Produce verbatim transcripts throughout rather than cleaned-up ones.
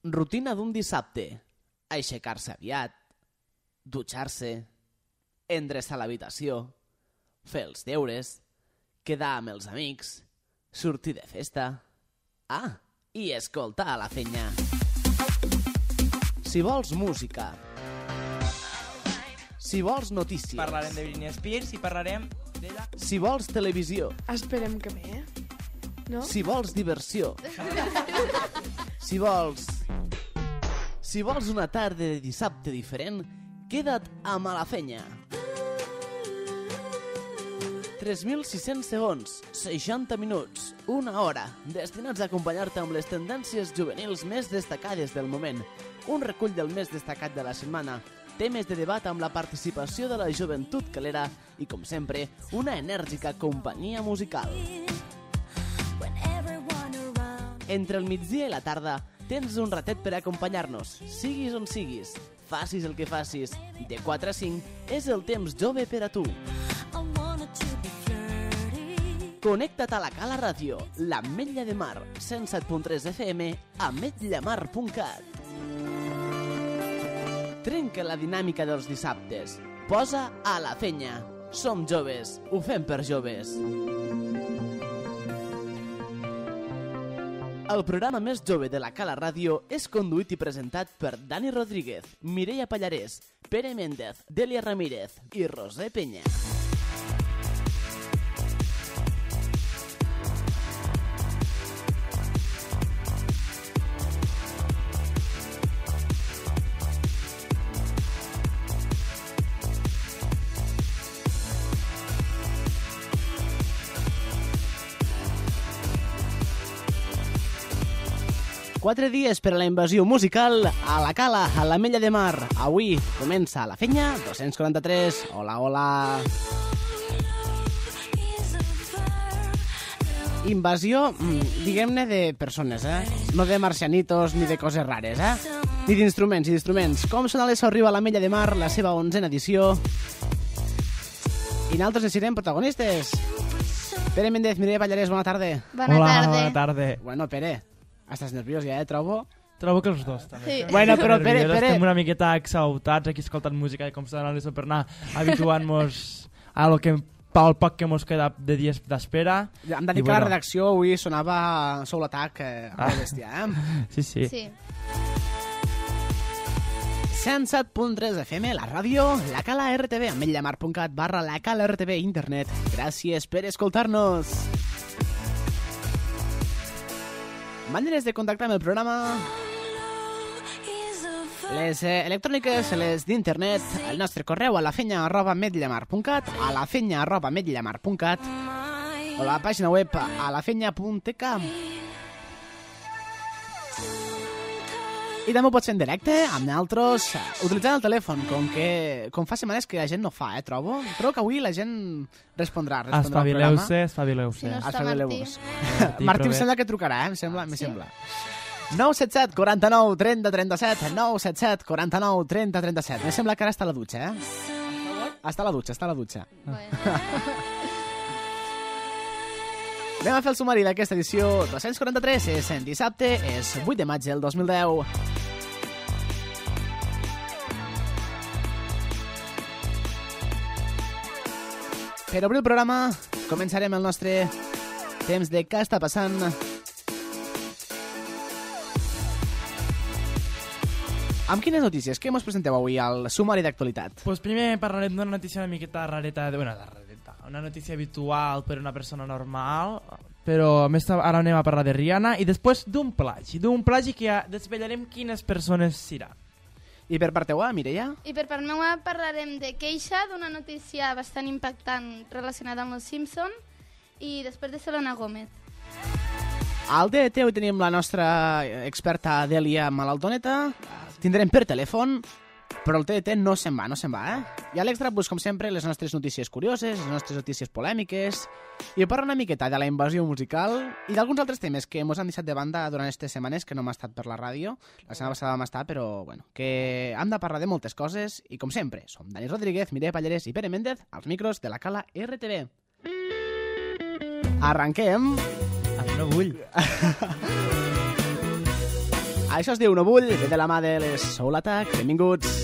Rutina d'un dissabte. Aixecar-se aviat, dutxar-se, endreçar l'habitació, fer els deures, quedar amb els amics, sortir de festa... Ah, i escoltar a la fenya. Si vols música, si vols notícies... Parlarem de Britney Spears i parlarem d'ella. Si vols televisió... Esperem que bé, eh? No? Si vols diversió... Si vols... Si vols una tarda de dissabte diferent, queda't amb a la fenya. tres mil sis-cents segons, seixanta minuts, una hora, destinats a acompanyar-te amb les tendències juvenils més destacades del moment, un recull del més destacat de la setmana, temes de debat amb la participació de la joventut calera i, com sempre, una enèrgica companyia musical. Entre el migdia i la tarda, tens un ratet per acompanyar-nos, siguis on siguis, facis el que facis. De quatre a cinc és el temps jove per a tu. Connecta't a la Cala Ràdio, l'Ametlla de Mar, cent set punt tres F M, ametlla-mar punt cat. Trenca la dinàmica dels dissabtes. Posa a la fenya. Som joves, ho fem per joves. El programa més jove de la Cala Ràdio és conduït i presentat per Dani Rodríguez, Mireia Pallarès, Pere Méndez, Delia Ramírez i Roser Peña. Quatre dies per a la invasió musical a la Cala, a l'Ametlla de Mar. Avui comença la fenya dos-cents quaranta-tres. Hola, hola. Invasió, diguem-ne, de persones, eh? No de marcianitos ni de coses rares, eh? Ni d'instruments, ni d'instruments. Com sona l'E S O arriba a l'Ametlla de Mar, la seva onzena edició. I nosaltres en serem protagonistes. Pere Méndez, Mireia Pallarès, bona tarda. Bona Hola, tarda. bona tarda. Bueno, Pere, estàs nerviós ja, eh, trobo? Trobo que els dos, també. Sí. Bueno, però Pere, Nerviosos, Pere... Estem una miqueta exaltats aquí escoltant música i com s'ha d'anar per anar habituant-nos a lo que, pel poc que mos queda de dies d'espera. Hem de dir I que la bueno. redacció avui sonava Soul Attack eh, a la bèstia, eh? Sí, sí. Sí. cent set punt tres F M, la ràdio, la Cala R T V, ametlla-mar punt cat barra la Cala R T V, internet. Gràcies per escoltar-nos. Maneres de contactar amb el programa... Les eh, electròniques, les d'internet, el nostre correu a la fenya arroba ametlla-mar punt cat, a la fenya arroba ametlla-mar punt cat, o la pàgina web a la fenya punt t c. I també ho pots fer en directe amb nosaltres, utilitzant el telèfon, com que com fa setmanes que la gent no fa, eh, trobo. Trobo que avui la gent respondrà, respondrà al programa. Espavileu-se, espavileu-se. Si no està Espavileu-vos. Martí, Martí, em prové. sembla que trucarà, eh? Em sembla, me Sí. sembla. nou set set, quaranta-nou, trenta, trenta-set, nou set set, quaranta-nou, trenta, trenta-set. Me sembla que ara està a la dutxa, eh? Està a la dutxa, està a la dutxa. Bueno. Anem a fer el sumari d'aquesta edició dos-cents quaranta-tres. És en dissabte, és vuit de maig del dos mil deu. Per obrir el programa, començarem el nostre temps de què està passant. Amb quines notícies? Què mos presenteu avui al sumari d'actualitat? Pues primer parlarem d'una notícia una miqueta rareta, de, bueno, de rareta, una notícia habitual per una persona normal, però més ta- ara anem a parlar de Rihanna, i després d'un plagi, d'un plagi que ja desvetllarem quines persones seran. I per part teua, Mireia? I per part meva parlarem de queixa d'una notícia bastant impactant relacionada amb els Simpson i després de Selena Gómez. Al D T avui tenim la nostra experta Delia Malaltoneta. Tindrem per telèfon, però el T D T no se'n va, no se'n va, eh? I a l'extra, pues, com sempre, les nostres notícies curioses, les nostres notícies polèmiques, i parlar una miqueta de la invasió musical i d'alguns altres temes que mos han deixat de banda durant aquestes setmanes que no hem estat per la ràdio. La setmana passada vam estar, però, bueno, que hem de parlar de moltes coses i, com sempre, som Dani Rodríguez, Mireia Pallarès i Pere Méndez, als micros de la Cala R T V. Arranquem... A mi no vull. Això es diu No Vull, ve de la mà de les Soul Attack. Benvinguts.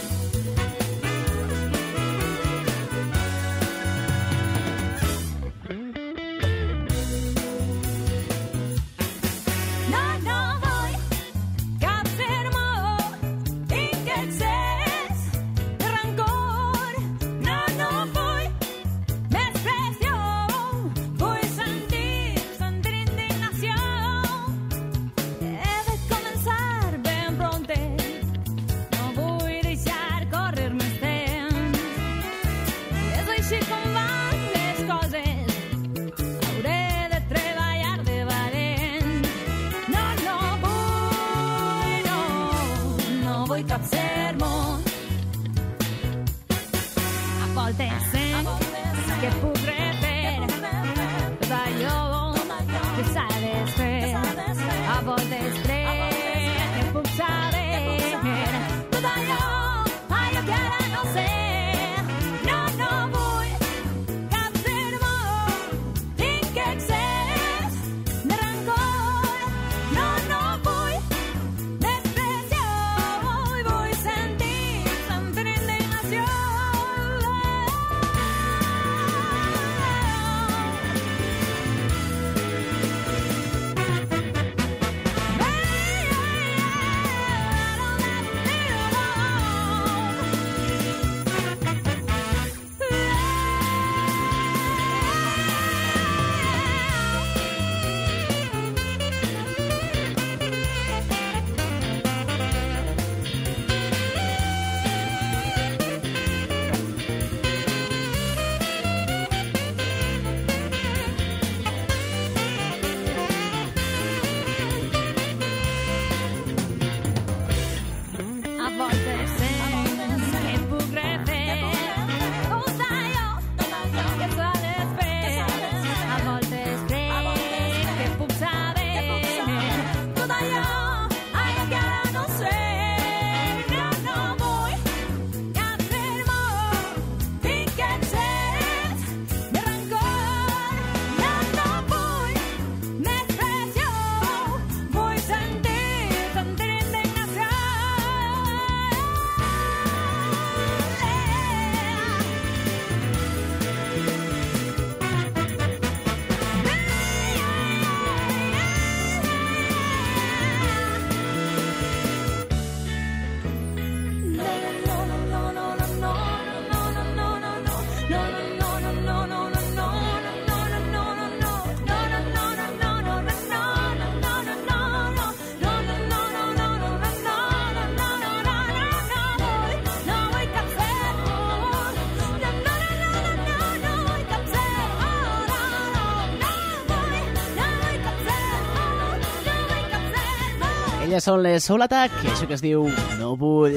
Elles són les Soul Attack i això que es diu No Vull.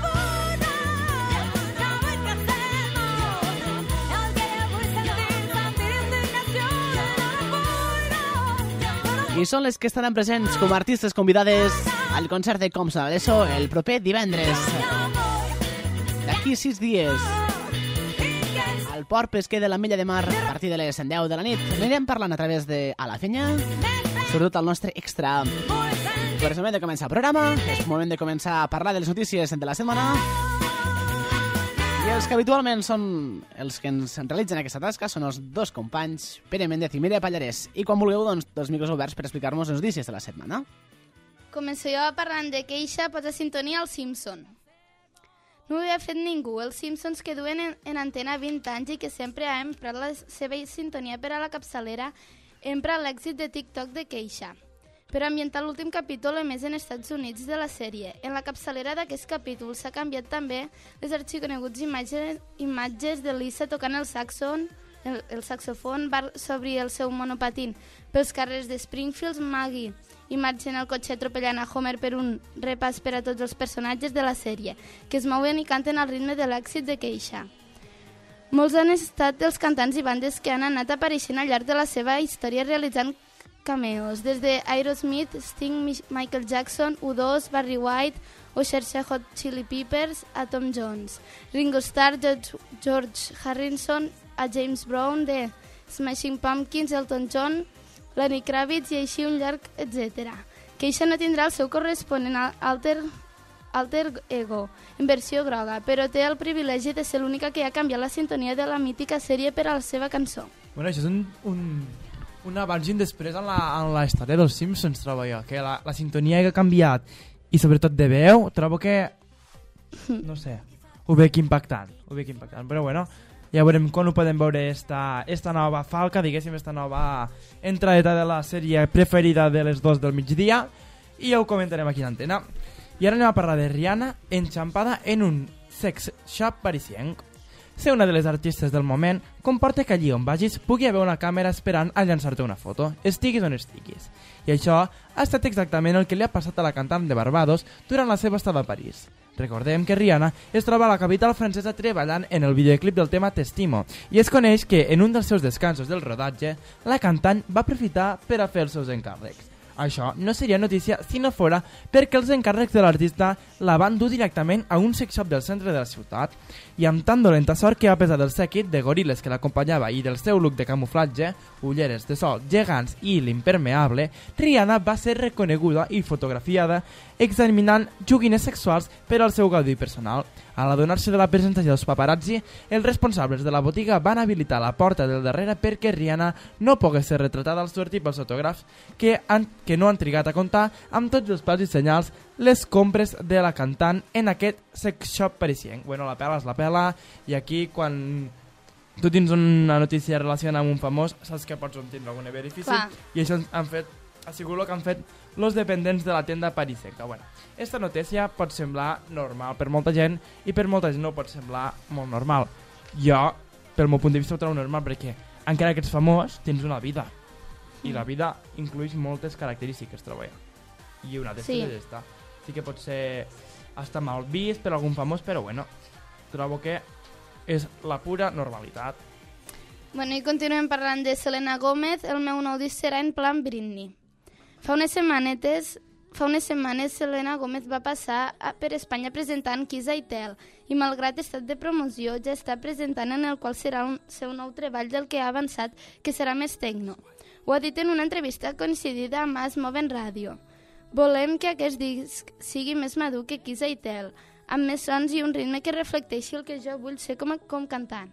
I són les que estaran presents com a artistes convidades al concert de Com serà l'E S O el proper divendres. D'aquí sis dies. Al port pesquer de l'Ametlla de Mar a partir de les deu de la nit. Anirem parlant a través de A la Fenya, sobretot el nostre extra. Però és moment de començar el programa, és moment de començar a parlar de les notícies de la setmana. I els que habitualment són els que ens realitzen aquesta tasca són els dos companys, Pere Méndez i Mireia Pallarès. I quan vulgueu, doncs, dos micros oberts per explicar-nos les notícies de la setmana. Començo jo parlant de que eixa posa sintonia al Simpson. No ho havia fet ningú, els Simpsons que duen en, en antena vint anys i que sempre ha emprat la seva sintonia per a la capçalera, empra l'èxit de TikTok de Queixa. Per ambientar l'últim capítol emès en Estats Units de la sèrie. En la capçalera d'aquest capítol s'ha canviat també les arxiconeguts imatges, imatges de Lisa tocant el saxon, el, el saxofon sobre el seu monopatín pels carrers de Springfield, Maggie i Marge en el cotxe atropellant a Homer per un repàs per a tots els personatges de la sèrie, que es mouen i canten al ritme de l'èxit de Queixa. Molts han estat els cantants i bandes que han anat apareixent al llarg de la seva història realitzant cameos, des de Aerosmith, Sting, Michael Jackson, U dos, Barry White o xarxa Hot Chili Peppers a Tom Jones, Ringo Starr, George, George Harrison, a James Brown de Smashing Pumpkins, Elton John, Lenny Kravitz i així un llarg etcètera. que eixa no tindrà el seu corresponent al- alter, alter ego, en versió groga, però té el privilegi de ser l'única que ha canviat la sintonia de la mítica sèrie per a la seva cançó. Bueno, això és un, un, un abans i un després en la, en la història dels Simpsons, trobo jo, que la, la sintonia que ha canviat i sobretot de veu, trobo que, no sé, ho veig impactant, ho veig impactant, però bueno, ja veurem com ho podem veure esta, esta nova falca, diguéssim, esta nova entradeta de la sèrie preferida de les dos del migdia, i ja ho comentarem aquí en antena. I ara anem a parlar de Rihanna enxampada en un sex shop parisienc. Ser una de les artistes del moment comporta que allí on vagis pugui haver una càmera esperant a llançar-te una foto, estiguis on estiguis. I això ha estat exactament el que li ha passat a la cantant de Barbados durant la seva estada a París. Recordem que Rihanna es troba a la capital francesa treballant en el videoclip del tema T'estimo i es coneix que en un dels seus descansos del rodatge la cantant va aprofitar per a fer els seus encàrrecs. Això no seria notícia si no fora perquè els encàrrecs de l'artista la van dur directament a un sex shop del centre de la ciutat i amb tan dolenta sort que a pesar del sèquit de goril·les que l'acompanyava i del seu look de camuflatge, ulleres de sol gegants i l'impermeable, Rihanna va ser reconeguda i fotografiada examinant joguines sexuals per al seu gaudi personal. Al adonar-se de la presència dels paparazzi, els responsables de la botiga van habilitar la porta del darrere perquè Rihanna no pogués ser retratada al sortir pels fotògrafs que, han, que no han trigat a comptar amb tots els pals i senyals les compres de la cantant en aquest sex shop parisienc. Bueno, la pela és la pela i aquí quan tu tens una notícia relacionada amb un famós saps que pots obtenir algun benefici. Clar. I això han fet, ha sigut el que han fet los dependents de la tenda parisenca. Bueno, esta notícia pot semblar normal per molta gent i per molta gent no pot semblar molt normal. Jo, pel meu punt de vista, ho trobo normal perquè encara que ets famós, tens una vida. I la vida inclueix moltes característiques, trobo jo. I una d'estes Sí. és esta. Sí que pot ser hasta mal vist per algun famós, però bueno, trobo que és la pura normalitat. Bueno, i continuem parlant de Selena Gómez. El meu nou disc serà en plan Britney. Fa unes setmanetes, fa unes setmanes Selena Gómez va passar a, per Espanya presentant Kiss I Tell i malgrat estat de promoció ja està presentant en el qual serà un seu nou treball del que ha avançat que serà més tecno. Ho ha dit en una entrevista coincidida amb As Moven Radio. Volem que aquest disc sigui més madur que Kiss I Tell, amb més sons i un ritme que reflecteixi el que jo vull ser com a com cantant.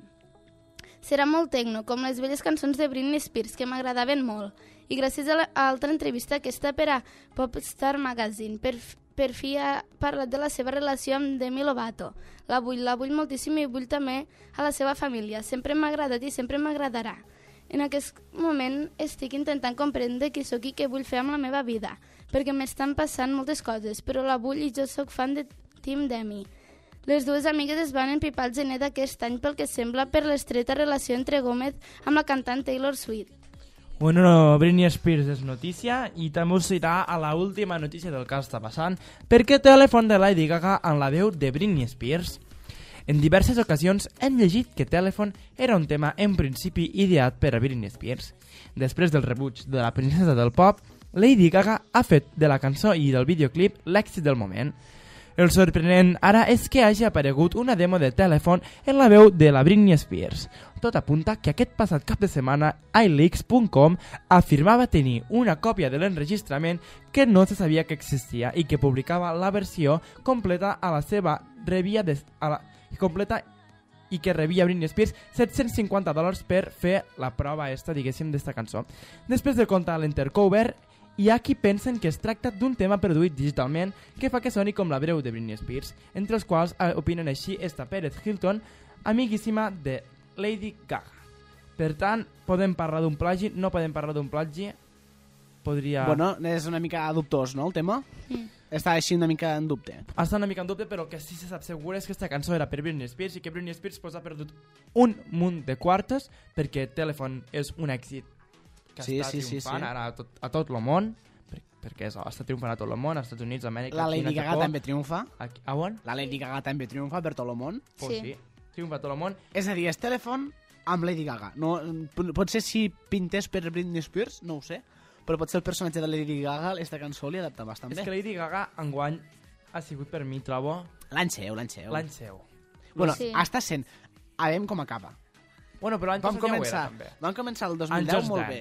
Serà molt tecno, com les velles cançons de Britney Spears, que m'agradaven molt. I gràcies a l'altra entrevista aquesta per a Popstar Magazine, per, per fi ha parlat de la seva relació amb Demi Lovato. La vull, la vull moltíssim i vull també a la seva família. Sempre m'ha agradat i sempre m'agradarà. En aquest moment estic intentant comprendre qui sóc i què vull fer amb la meva vida, perquè m'estan passant moltes coses, però la vull i jo sóc fan de Team Demi. Les dues amigues es van empipar el gener d'aquest any pel que sembla per l'estreta relació entre Gómez amb la cantant Taylor Swift. Bueno, no, Britney Spears és notícia i també us citar a la última notícia del que està passant perquè Telefon de Lady Gaga en la veu de Britney Spears. En diverses ocasions hem llegit que Telefon era un tema en principi ideat per a Britney Spears. Després del rebuig de la princesa del pop, Lady Gaga ha fet de la cançó i del videoclip l'èxit del moment. El sorprenent ara és que hagi aparegut una demo de Telefon en la veu de la Britney Spears. Tot apunta que aquest passat cap de setmana i leaks punt com afirmava tenir una còpia de l'enregistrament que no se sabia que existia i que publicava la versió completa a la seva rebia de, a la, completa i que rebia Britney Spears set-cents cinquanta dòlars per fer la prova esta, diguéssim, d'esta cançó. Després de comptar l'Intercover, hi ha qui pensen que es tracta d'un tema produït digitalment que fa que soni com la veu de Britney Spears, entre els quals eh, opinen així esta Pérez Hilton, amiguíssima de Lady Gaga. Per tant, podem parlar d'un plagi, no podem parlar d'un plagi, podria... Bueno, és una mica dubtós, no, el tema? Mm. Està així una mica en dubte. Està una mica en dubte, però el que sí se sap segur és que aquesta cançó era per Britney Spears i que Britney Spears pues, ha perdut un munt de quartes perquè Telefon és un èxit que Sí, està sí, sí, triomfant sí. ara a tot, a tot el món, per, perquè és, està triomfant a tot el món, als Estats Units, Amèrica, La Xina, Lady Gaga Japó, també triomfa. Aquí, a on? La Lady Gaga també triomfa per tot el món. Pues Sí. sí, triomfa a tot el món. És a dir, és Telefon amb Lady Gaga. No, p- potser si pintés per Britney Spears, no ho sé, però potser el personatge de Lady Gaga aquesta cançó li adapta bastant És bé. que Lady Gaga enguany ha sigut per mi, trobo, L'any seu, l'any seu. l'any seu. Bueno, Sí. està sent... A veure com acaba. Bueno, però l'any Vam passat ja ho era, començar, també. vam començar el dos En mil deu Just molt Dance. bé.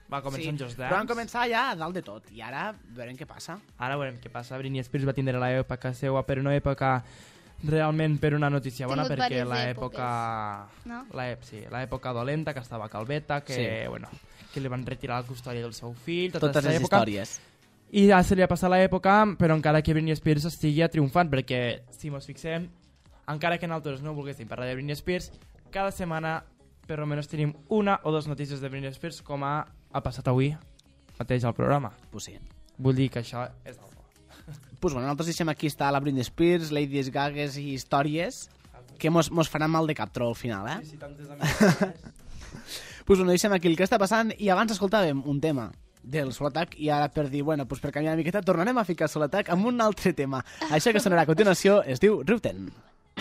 Va començar sí, en Just Dance. però van començar ja a dalt de tot, i ara veurem què passa. Ara veurem què passa. Britney Spears va tindre l'època seva, però no època realment per una notícia bona, Tingut perquè diverses l'època... No? l'èp- Sí, l'època dolenta, que estava calveta, que, Sí. bueno, que li van retirar la custòdia del seu fill, tota Totes aquesta les època. històries. I ja se li ha passat l'època, però encara que Britney Spears estigui triomfant, perquè si mos fixem, encara que nosaltres no volguéssim parlar de Britney Spears, cada setmana per almenys tenim una o dues notícies de Britney Spears, com ha, ha passat avui mateix al programa. Pues sí. Vull dir que això és algo. Pues bueno, nosaltres deixem aquí està la Britney Spears, Lady Gagas i històries que mos, mos faran mal de cap tro al final, eh? Sí, sí, tantes amigues. Pues bueno, deixem aquí el que està passant i abans escoltàvem un tema del Soul Attack i ara per dir, bueno, pues per canviar una miqueta tornarem a ficar Soul Attack amb un altre tema. Això que sonarà a continuació es diu Riuten.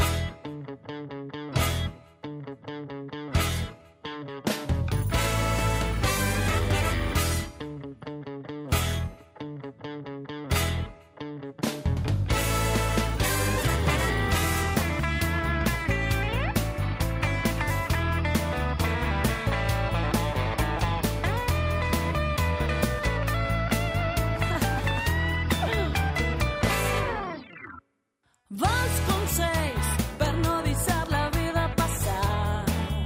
Vols consells per no deixar la vida passar.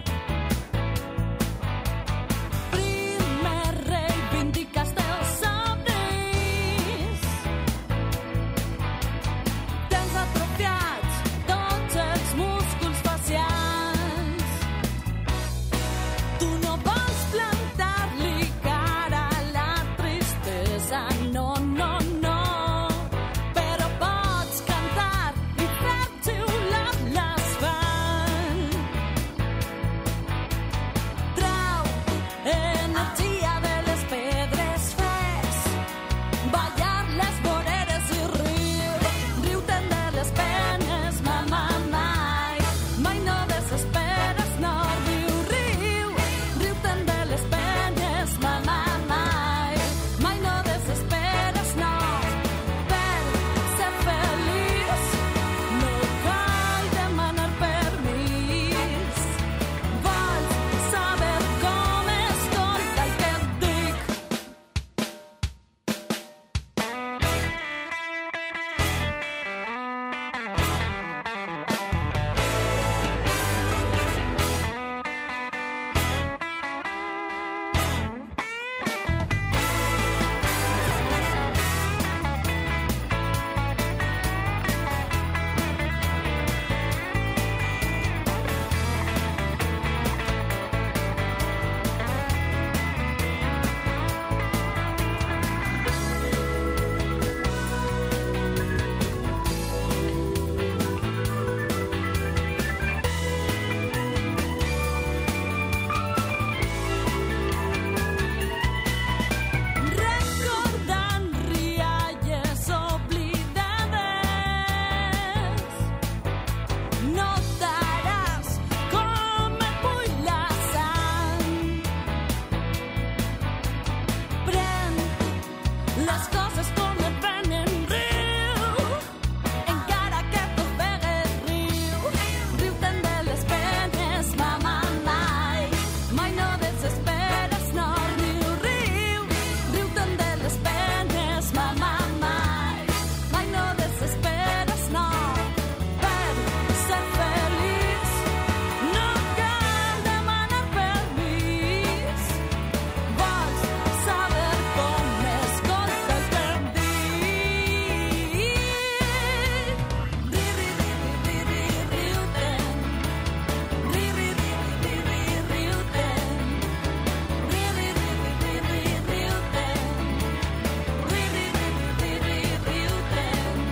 Primer reivindiques teus somnis. Tens atrofiats tots els músculs facials. Tu no vols plantar-li cara a la tristesa, no, no, no. Però pots cantar i fer xiular l'asfalt. Trau energia de les pedres, fes ballar les voreres i riu. Riu-te'n de les penes, mama, mai. Mai no desesperes, no, riu, riu. Riu-te'n de les penes, mama, mai. Mai no desesperes, no. Per ser feliç no cal demanar permís. Vols saber com escolta el que et dic. Recordant rialles oblidades, notaràs com et bull la sang. Pren les coses com et venen, riu, encara que t'ofegues, riu. Riu-te'n de les penes, mama, mai. Mai no desesperes, no, riu, riu. Riu-te'n de les penes, mama, mai. Mai no desesperes, no. Per ser feliç no cal demanar permís. Vols saber com escolta el que em dic. Ri, ri, ri, ri, ri, riu-te'n. Ri, ri, ri, ri, ri, riu-te'n. Ri, ri, ri, ri, ri, riu-te'n. Ri, ri, ri, ri, ri, riu-te'n.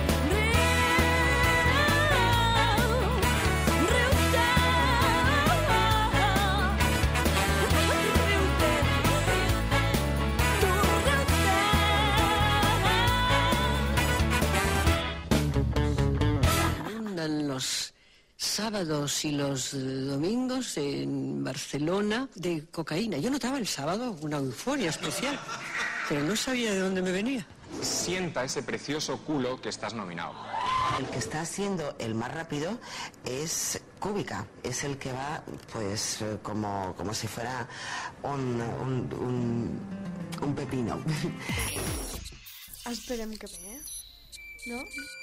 Abundan los sábados y los eh, domingos en Barcelona de cocaína. Yo notaba el sábado una euforia especial, pero no sabía de dónde me venía. Sienta ese precioso culo que estás nominado. El que está haciendo el más rápido es Kubica, es el que va pues eh, como, como si fuera un, un, un, un pepino. Esperem que bé, no?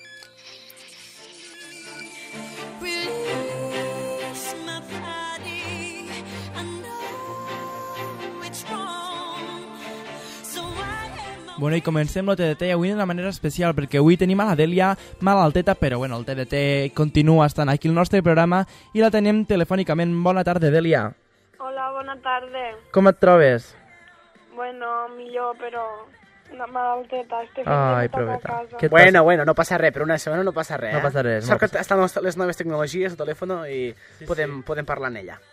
Release my body. I know it's wrong. So I am a Bueno, i comencem el T D T avui d'una manera especial, perquè avui tenim a la Dèlia malalteta, però bueno, el T D T continua estant aquí al nostre programa i la tenim telefònicament. Bona tarda, Dèlia. Hola, bona tarda. Com et trobes? Bueno, millor, però una malalteta. Este fin Ai, de toca a proveta. casa. Què et Bueno, bueno, no passa res, per una setmana no passa res. No eh? passa res, Sort no que estan les- les noves tecnologies, el telèfon, i Sí, podem, sí. podem parlar en ella.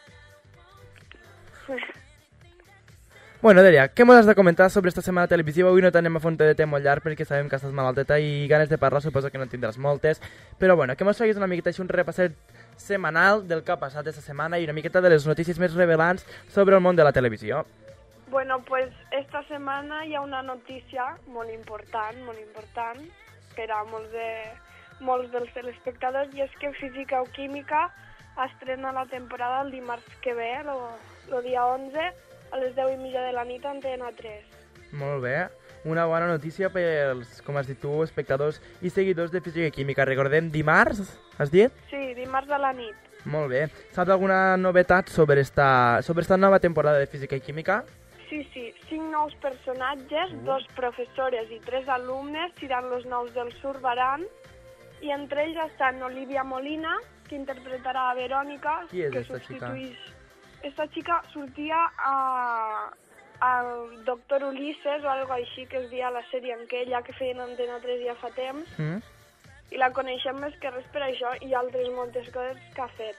Bueno, Dèlia, què m'has de comentar sobre esta setmana televisiva? Avui no t'anem a fer un T D T molt llarg perquè sabem que estàs malalteta i ganes de parlar suposo que no en tindràs moltes. Però bueno, que mos facis una miqueta així un repasset setmanal del que ha passat aquesta setmana i una miqueta de les notícies més revelants sobre el món de la televisió. Bueno, pues esta setmana hi ha una notícia molt important, molt important, per a molts, de, molts dels telespectadors, i és que Física o Química estrena la temporada el dimarts que ve, el dia onze, a les deu i mitja de la nit a Antena tres. Molt bé. Una bona notícia pels, com has dit tu, espectadors i seguidors de Física i Química. Recordem, dimarts, has dit? Sí, dimarts a la nit. Molt bé. Saps alguna novetat sobre esta, sobre esta nova temporada de Física i Química? Sí, sí, cinc nous personatges, dos professores i tres alumnes seran els nous del Surbaran, i entre ells estan Olivia Molina, que interpretarà a Verònica, Qui és que esta xica? substituïx... Esta xica sortia a, al Doctor Ulises o algo així, que es dia la sèrie en què ella que feien Antena tres ja fa temps, Mm? i la coneixem més que res per això i altres moltes coses que ha fet.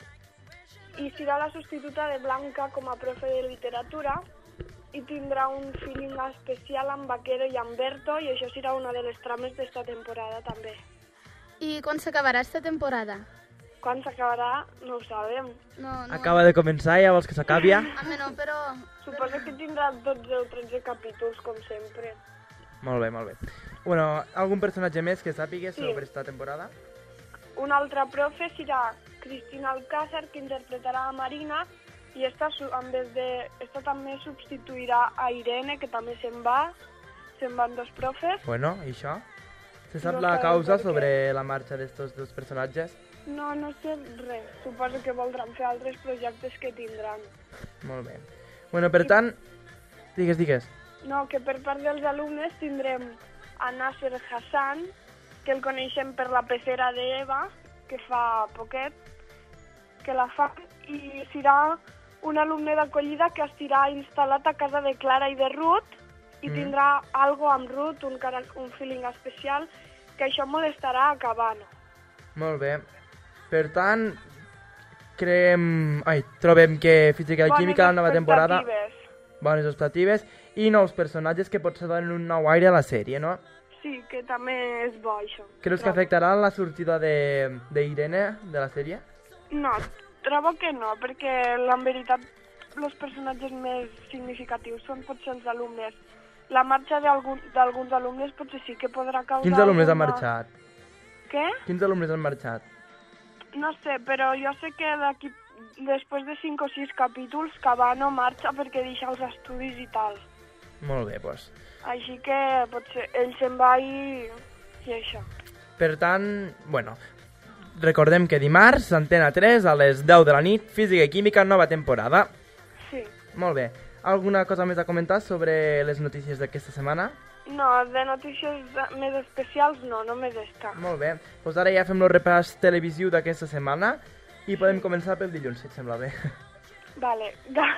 I serà la substituta de Blanca com a profe de literatura i tindrà un feeling especial amb Vaquero i amb Berto, i això serà una de les trames d'esta temporada també. I quan s'acabarà esta temporada? Quan s'acabarà no ho sabem. No, no. Acaba de començar, ja vols que s'acabi ja? Home, no, però... Suposo que tindrà dotze o tretze capítols, com sempre. Molt bé, molt bé. Bueno, algun personatge més que sàpigues Sí. sobre esta temporada? Una altra profe serà Cristina Alcázar, que interpretarà a Marina, i esta, su- en vez de, esta també substituirà a Irene, que també se'n va. Se'n van dos profes. Bueno, i això? Se sap No la sabem causa per què. sobre la marxa d'estos dos personatges? No, no sé res. Suposo que voldran fer altres projectes que tindran. Molt bé. Bueno, per tant, digues, digues. No, que per part dels alumnes tindrem a Nasser Hassan, que el coneixem per la pecera d'Eva, que fa poquet, que la fa, i serà un alumne d'acollida que estirà instal·lat a casa de Clara i de Ruth, i Mm. tindrà algo amb Ruth, un, cara- un feeling especial, que això molestarà a Cabano. Molt bé. Per tant, creem... Ai, trobem que Física i Bones Química, la nova temporada... expectatives. Bones expectatives i nous personatges que potser donen un nou aire a la sèrie, no? Sí, que també és bo, això. Creus que Trobo. afectarà la sortida de, de Irene de la sèrie? No, trobo que no, perquè en veritat els personatges més significatius són potser els alumnes. La marxa d'algun- d'alguns alumnes potser sí que podrà causar... Quins alumnes han alguna- marxat? Què? Quins alumnes han marxat? No sé, però jo sé que d'aquí, després de cinc o sis capítols, Cabano marxa perquè deixa els estudis i tal. Molt bé, doncs. Així que potser ell se'n va i... i això. Per tant, bueno, recordem que dimarts, Antena tres, a les deu de la nit, Física i Química, nova temporada. Sí. Molt bé. Alguna cosa més a comentar sobre les notícies d'aquesta setmana? No, de notícies més especials no, només està. Molt bé. Doncs ara ja fem el repàs televisiu d'aquesta setmana i podem començar pel dilluns, si et sembla bé. Vale.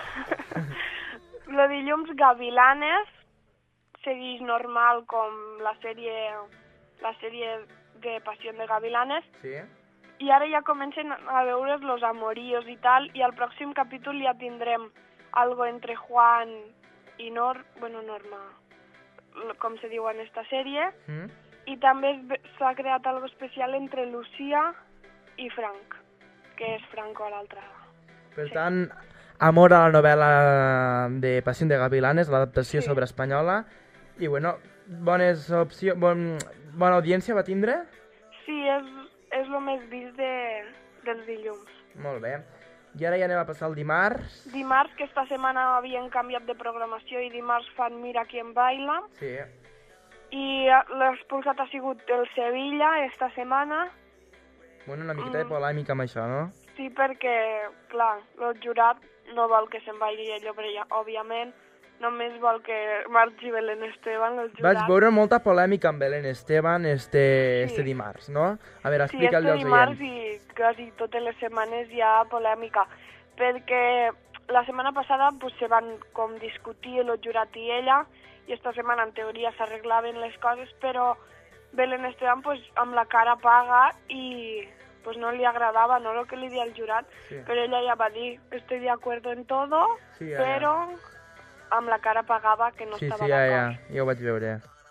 Lo dilluns Gavilanes segueix normal com la sèrie la sèrie de Pasión de Gavilanes, Sí? i ara ja comencen a veure's los amoríos i tal, i al pròxim capítol ja tindrem algo entre Juan i Nor... bueno, Norma, l- com se diu en esta sèrie, Mm? i també es ve- s'ha creat algo especial entre Lucía i Frank, que és Franco a l'altra. Per Sí. tant, amor a la novel·la de Passió de Gavilanes, l'adaptació Sí. sobre espanyola. I bueno, bones opcions, bon, bona audiència va tindre? Sí, és, és el més vist de, dels dilluns. Molt bé. I ara ja anem a passar el dimarts. Dimarts, que esta setmana havien canviat de programació i dimarts fan Mira quién baila. Sí. I l'expulsat ha sigut el Sevilla esta setmana. Bueno, una miqueta de polèmica amb això, no? Sí, perquè, clar, el jurat no vol que se'n vagi a Llobregat, òbviament. Només vol que marxi Belén Esteban, el jurat. Vaig veure molta polèmica amb Belén Esteban este, Sí. este dimarts, no? A veure, Sí, explica'l este als dimarts oients. i quasi totes les setmanes hi ha polèmica, perquè la setmana passada pues, se van com discutir el jurat i ella, i esta setmana en teoria s'arreglaven les coses, però Belén Esteban pues, amb la cara paga i pues, no li agradava no lo que li dia el jurat, Sí. però ella ja va dir, estoy de acuerdo en todo, Sí, ja, però amb la cara pagava que no Sí, estava sí, ja, ja, d'acord. ja ho vaig veure.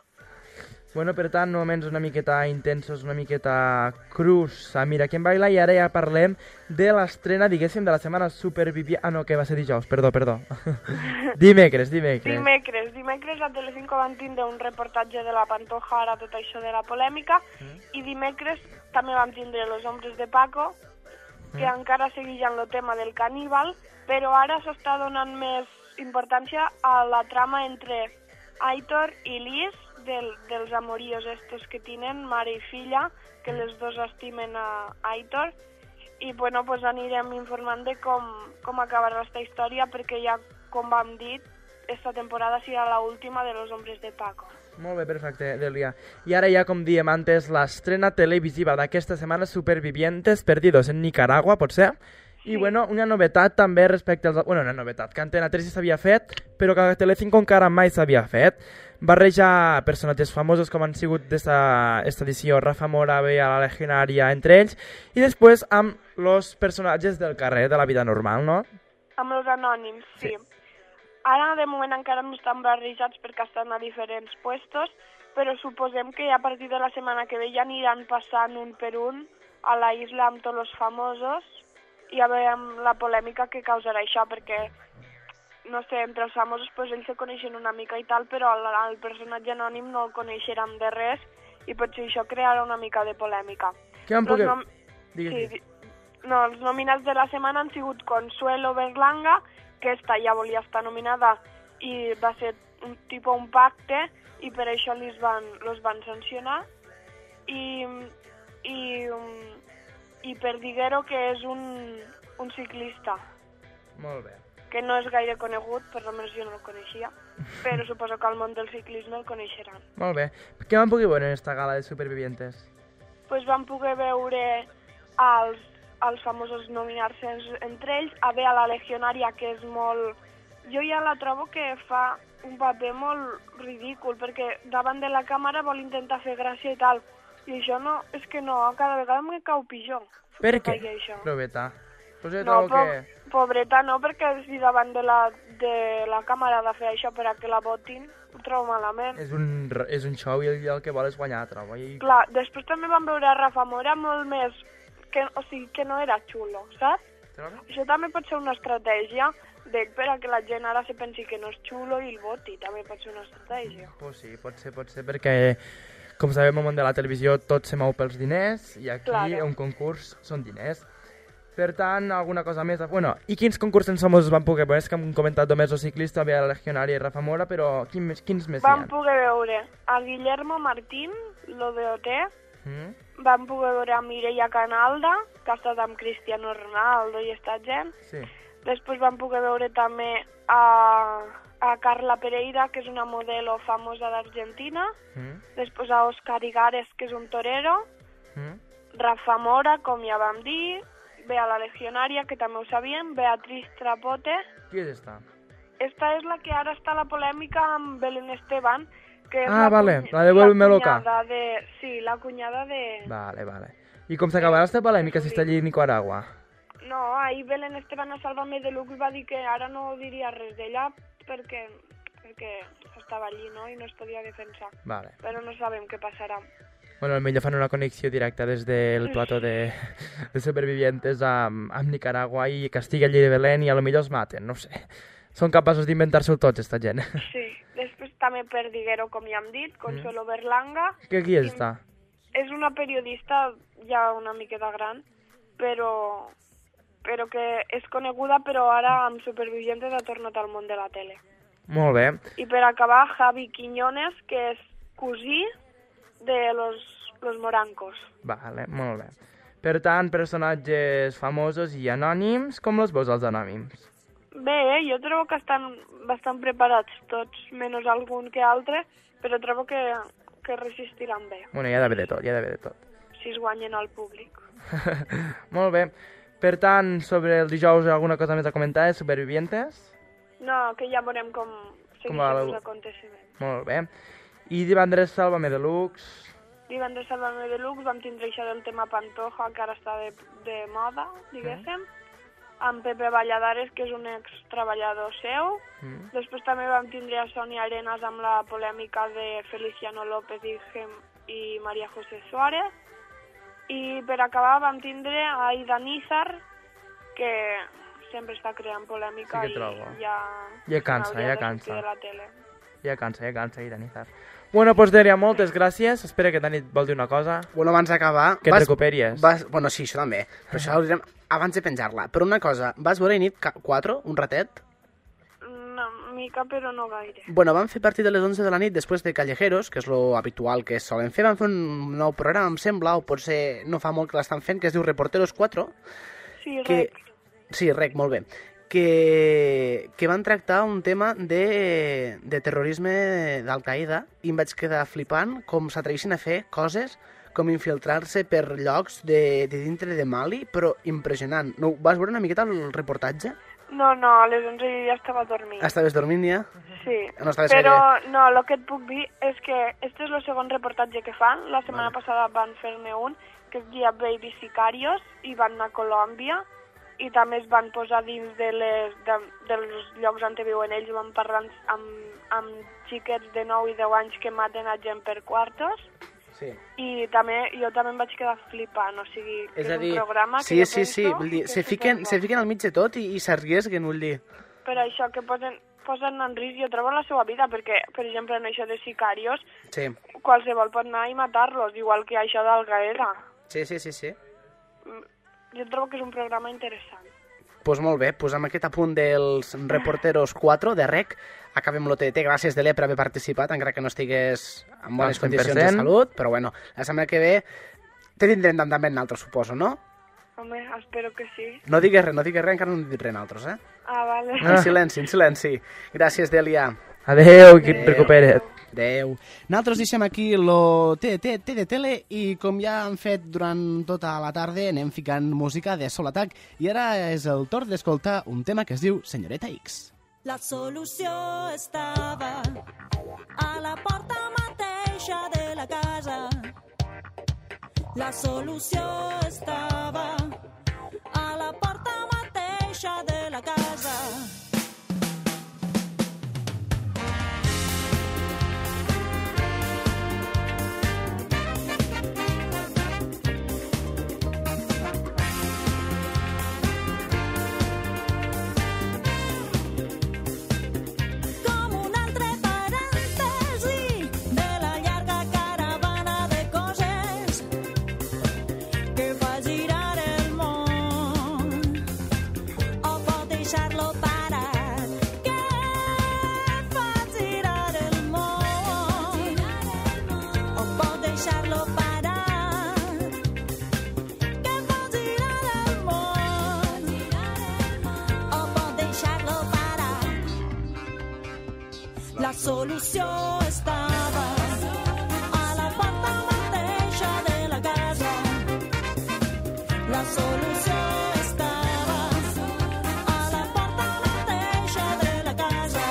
Bueno, per tant, moments una miqueta intensos, una miqueta crus a Mira quién baila, i ara ja parlem de l'estrena, diguéssim, de la setmana Supervivient... Ah, no, que va ser dijous, perdó, perdó. dimecres, dimecres. Dimecres, dimecres a Telecinco van tindre un reportatge de la Pantoja, ara tot això de la polèmica, Mm. i dimecres també vam tindre Los hombres de Paco, que Mm. encara seguien el tema del caníbal, però ara s'està donant més importància a la trama entre Aitor i Liz, del, dels amoríos estos que tenen, mare i filla, que les dos estimen a Aitor, i bueno, pues anirem informant de com, com acabarà aquesta història, perquè ja, com vam dir, esta temporada serà la última de Los hombres de Paco. Molt bé, perfecte, Delia. I ara ja, com diem antes, l'estrena televisiva d'aquesta setmana, Supervivientes Perdidos en Nicaragua, pot ser? I, bueno, una novetat també respecte als... Bueno, una novetat, que Antena tres ja s'havia fet, però que a Telecinco encara mai s'havia fet. Barreja personatges famosos com han sigut d'esta esta edició Rafa Mora, Bea, la Legionària, entre ells, i després amb els personatges del carrer, de la vida normal, no? Amb els anònims, sí. sí. Ara, de moment, encara no estan barrejats perquè estan a diferents puestos, però suposem que a partir de la setmana que ve ja aniran passant un per un a la isla amb tots els famosos i a veure la polèmica que causarà això, perquè, no sé, entre els famosos pues, ells se coneixen una mica i tal, però el, el personatge anònim no el coneixeran de res i potser això crearà una mica de polèmica. Què van Los poder... nom... Digues, Sí, digues. di- no, els nominats de la setmana han sigut Consuelo Berlanga, que esta ja volia estar nominada i va ser un tipus un pacte i per això los van, los van sancionar, i, i, um, i Perdiguero, que és un, un ciclista Molt bé. que no és gaire conegut, per almenys jo no el coneixia, però suposo que al món del ciclisme el coneixeran. Molt bé. Què van poder veure en esta gala de Supervivientes? Pues vam poder veure els, els famosos nominar-se en- entre ells, a veure la Legionària, que és molt... Jo ja la trobo que fa un paper molt ridícul, perquè davant de la càmera vol intentar fer gràcia i tal, i això no, és que no, cada vegada me cau pitjor. Per que què? faci això. Proveta. Pues jo No, trobo po que... pobreta no, perquè si davant de la, de la càmera ha de fer això per a que la votin, ho trobo malament. És un, r- és un show i el, el que vol és guanyar, trobo. I... Clar, després també vam veure a Rafa Mora molt més, que, o sigui, que no era xulo, saps? Trobo? Això també pot ser una estratègia de, per a que la gent ara se pensi que no és xulo i el voti, també pot ser una estratègia. Pues sí, pot ser, pot ser, perquè, com sabem, al món de la televisió tot se mou pels diners, i aquí Claro. un concurs són diners. Per tant, alguna cosa més... Bueno, i quins concursants famosos van poder veure? És que hem comentat només el ciclista, Bea la Legionària i Rafa Mora, però quin, més- quins més Vam hi ha? poder veure a Guillermo Martín, lo de O T, Mm? vam poder veure a Mireia Canalda, que ha estat amb Cristiano Ronaldo i esta gent. Sí. Després vam poder veure també a, a Carla Pereira, que és una modelo famosa d'Argentina. Mm? Després a Òscar Igares, que és un torero. Mm? Rafa Mora, com ja vam dir. Bea la Legionària, que també ho sabíem. Beatriz Trapote. Qui és esta? Esta és la que ara està la polèmica amb Belén Esteban, que és Ah, la, vale, cuny- la de Vuélveme loca. cunyada de... Sí, la cunyada de... Vale, vale. I com s'acabarà esta polèmica si està allí a Nicaragua? No, ahir Belén Esteban a Sálvame de Luc va dir que ara no diria res d'ella perquè, perquè estava allí, no?, i no es podia defensar. Vale. Però no sabem què passarà. Bueno, potser fan una connexió directa des del plató de, de Supervivientes amb, amb Nicaragua i castiga allí de Belén i a lo millor es maten, no ho sé. Són capaços d'inventar-se-ho tots, esta gent. Sí, després també Perdiguero, com ja hem dit, Consuelo Berlanga. Que qui és esta? és una periodista ja una miqueta gran, però, però que és coneguda, però ara amb Supervivientes ha tornat al món de la tele. Molt bé. I per acabar, Javi Quiñones, que és cosí de los, los Morancos. Vale, molt bé. Per tant, personatges famosos i anònims, com els veus els anònims? Bé, eh? Jo trobo que estan bastant preparats tots, menys algun que altre, però trobo que, que resistiran bé, Bueno, hi ha d'haver de tot, hi ha d'haver de tot. si es guanyen al públic. Molt bé. Per tant, sobre el dijous alguna cosa més a comentar, de Supervivientes? No, que ja veurem com segueixen va la- els aconteciments. Molt bé. I divendres Sálvame Deluxe. Divendres Salvame Deluxe vam tindre això del tema Pantoja, que ara està de, de moda, diguéssim, amb Pepe Valladares, que és un ex-treballador seu. Mm. Després també vam tindre a Sonia Arenas amb la polèmica de Feliciano López i, Gem, i María José Suárez. I per acabar vam tindre a Aida Nízar, que sempre està creant polèmica Sí que i trobo. ja... Ja cansa, hauria ja de cansa. sortir de la tele. Ja cansa, ja cansa, i Danizar. Bueno, doncs Dèlia, moltes gràcies. Espera que Dani et vol dir una cosa. Bueno, abans d'acabar... Que et recuperies. Vas, bueno, sí, això també. Però això ho direm abans de penjar-la. Però una cosa, vas veure nit quatre, un ratet? Una mica, però no gaire. Bueno, vam fer partit a les onze de la nit després de Callejeros, que és lo habitual que solen fer. Vam fer un nou programa, em sembla, o potser no fa molt que l'estan fent, que es diu Reporteros quatre. Sí, que... rec. Sí, rec, molt bé. Que, que van tractar un tema de, de terrorisme d'Al-Qaeda i em vaig quedar flipant com s'atreveixen a fer coses com infiltrar-se per llocs de, de dintre de Mali, però impressionant. No, vas veure una miqueta el reportatge? No, no, a les onze jo ja estava dormint. Estaves dormint ja? Sí, No estaves però gaire... no, el que et puc dir és que este és el segon reportatge que fan. La setmana Vale. passada van fer-ne un, que es deia Baby Sicarios, i van anar a Colòmbia, i també es van posar dins de les, de, dels llocs on viuen ells, van parlar amb, amb xiquets de nou i deu anys que maten a gent per quartos, Sí. i també, jo també em vaig quedar flipant, o sigui, que És és, a dir, un programa sí, que jo sí, penso sí, vull dir, que se és fiquen, superbo. se fiquen al mig de tot i, i s'arriesguen, vull dir. Per això que posen, posen en risc, jo trobo la seva vida, perquè, per exemple, en això de sicarios, Sí, qualsevol pot anar i matar-los, igual que això d'Al-Qaeda. sí, sí, sí. sí. Jo trobo que és un programa interessant. Pues molt bé, pues amb aquest apunt dels Reporteros quatre de rec acabem l'O T T. Gràcies, Dele, per haver participat, encara que no estigués en bones Al cent per condicions de cent. salut, però bueno, la setmana que ve te tindrem també nosaltres, suposo, no? Home, espero que sí. No digues res, no digues res, encara no hem dit res nosaltres, eh? Ah, vale. En silenci, en silenci. Gràcies, Dèlia. Adeu, que et recupera't. Adeu. Nosaltres deixem aquí lo T T T de tele i com ja han fet durant tota la tarda anem ficant música de Sol Atac i ara és el torn d'escoltar un tema que es diu Senyoreta X. La solució estava a la porta mateixa de la casa. La solució estava a la porta mateixa de la casa. Com un altre parèntesi de la llarga caravana de coses que fa girar el món, o pot deixar-lo parat, que fa girar el món, o pot deixar-lo parat, que fa girar el món, o pot deixar-lo parat. La solució estava a la porta mateixa de la casa. La solució estava a la porta mateixa de la casa.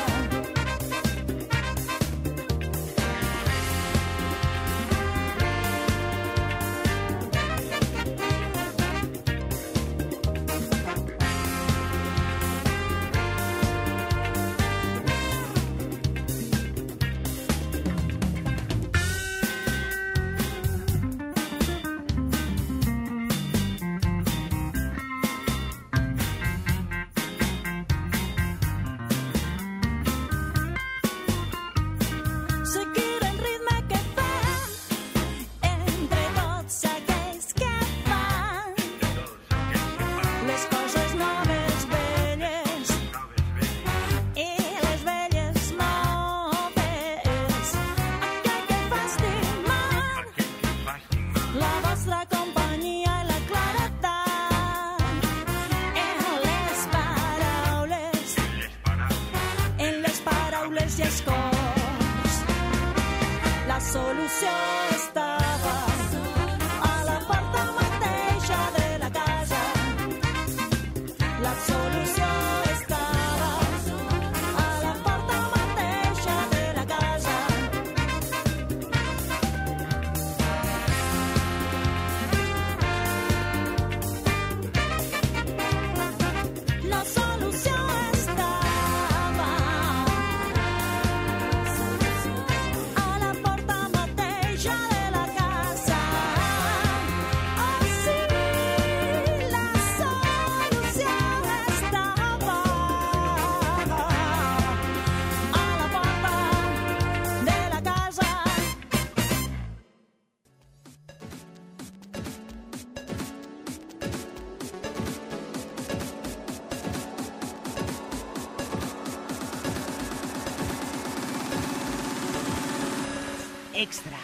companyia i la claredat en les paraules, en les paraules i els cors. La solució estava a la porta mateixa de la casa. La solució estava a la porta mateixa de la casa. La solució estava a la porta mateixa de la casa. Oh, sí, la solució estava a la porta de la casa. Extra.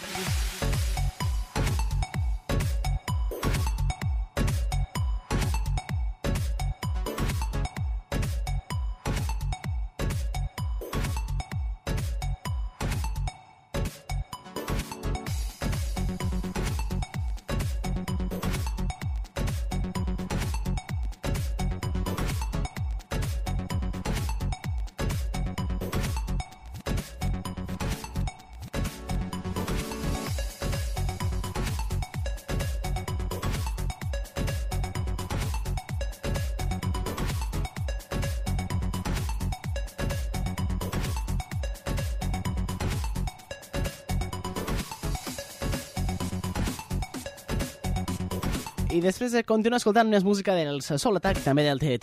I després de continuar escoltant més música del Soul Attack, també del T D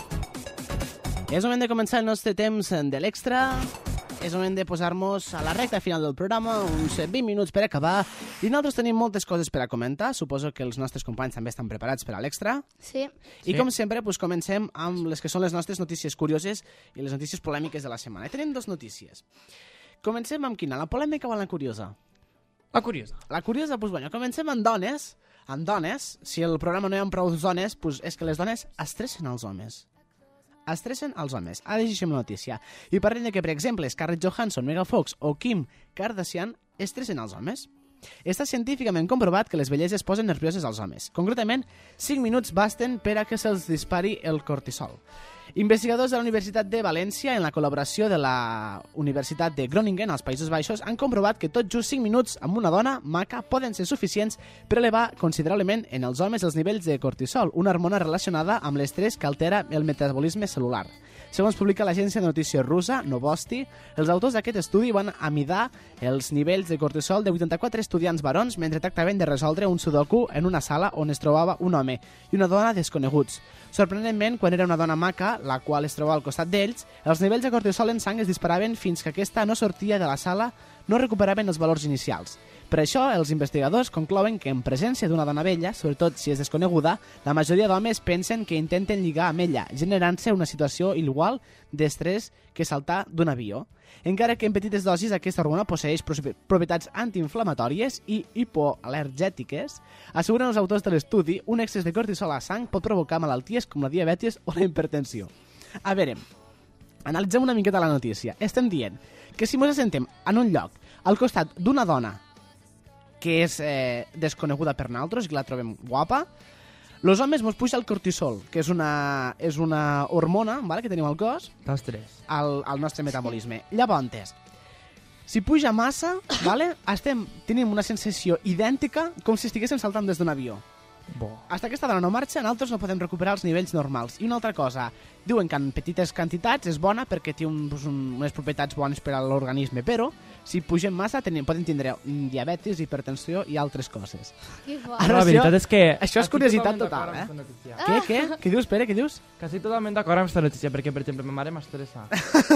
T, és moment de començar el nostre temps de l'extra. És moment de posar-nos a la recta final del programa, uns vint minuts per acabar, i nosaltres tenim moltes coses per a comentar. Suposo que els nostres companys també estan preparats per a l'extra. Sí. I Sí. com sempre, pues, comencem amb les que són les nostres notícies curioses i les notícies polèmiques de la setmana. I tenim dues notícies. Comencem amb quina? La polèmica o la curiosa? La curiosa. La curiosa, doncs, bueno, comencem amb dones. Amb dones, si el programa no hi ha prou dones, doncs és que les dones estressen els homes. Estressen els homes. Ara llegeixem la notícia. I parlem de que, per exemple, Scarlett Johansson, Megan Fox o Kim Kardashian estressen els homes. Està científicament comprovat que les belleses posen nervioses als homes. Concretament, cinc minuts basten per a que se'ls dispari el cortisol. Investigadors de la Universitat de València, en la col·laboració de la Universitat de Groningen, als Països Baixos, han comprovat que tot just cinc minuts amb una dona maca poden ser suficients per elevar considerablement en els homes els nivells de cortisol, una hormona relacionada amb l'estrès que altera el metabolisme celular. Segons publica l'agència de notícies russa Novosti, els autors d'aquest estudi van amidar els nivells de cortisol de vuitanta-quatre estudiants barons mentre tractaven de resoldre un sudoku en una sala on es trobava un home i una dona desconeguts. Sorprenentment, quan era una dona maca, la qual es trobava al costat d'ells, els nivells de cortisol en sang es disparaven fins que aquesta no sortia de la sala, no recuperaven els valors inicials. Per això, els investigadors conclouen que en presència d'una dona vella, sobretot si és desconeguda, la majoria d'homes pensen que intenten lligar amb ella, generant-se una situació igual d'estrès que saltar d'un avió. Encara que en petites dosis aquesta hormona posseeix propietats antiinflamatòries i hipoal·lergètiques, asseguren els autors de l'estudi, un excés de cortisol a sang pot provocar malalties com la diabetis o la hipertensió. A veure, analitzem una miqueta la notícia. Estem dient que si ens assentem en un lloc al costat d'una dona que és eh, desconeguda per nosaltres i que la trobem guapa, els homes ens puja el cortisol, que és una, és una hormona, vale, que tenim al cos, L'estrès. al, al nostre metabolisme. Llavors, si puja massa, vale, estem, tenim una sensació idèntica com si estiguéssim saltant des d'un avió. Bo. Hasta aquesta dona no marxa, nosaltres no podem recuperar els nivells normals. I una altra cosa, diuen que en petites quantitats és bona perquè té un, un, unes propietats bones per a l'organisme, però si pugem massa tenim, podem tindre diabetis, hipertensió i altres coses. Que fort. Ara, La veritat és que... això és estic curiositat totalment total, d'acord eh? amb esta notícia. Què, què? Què dius, Pere, què dius? Que estic totalment d'acord amb aquesta notícia, perquè, per exemple, ma mare m'estressa.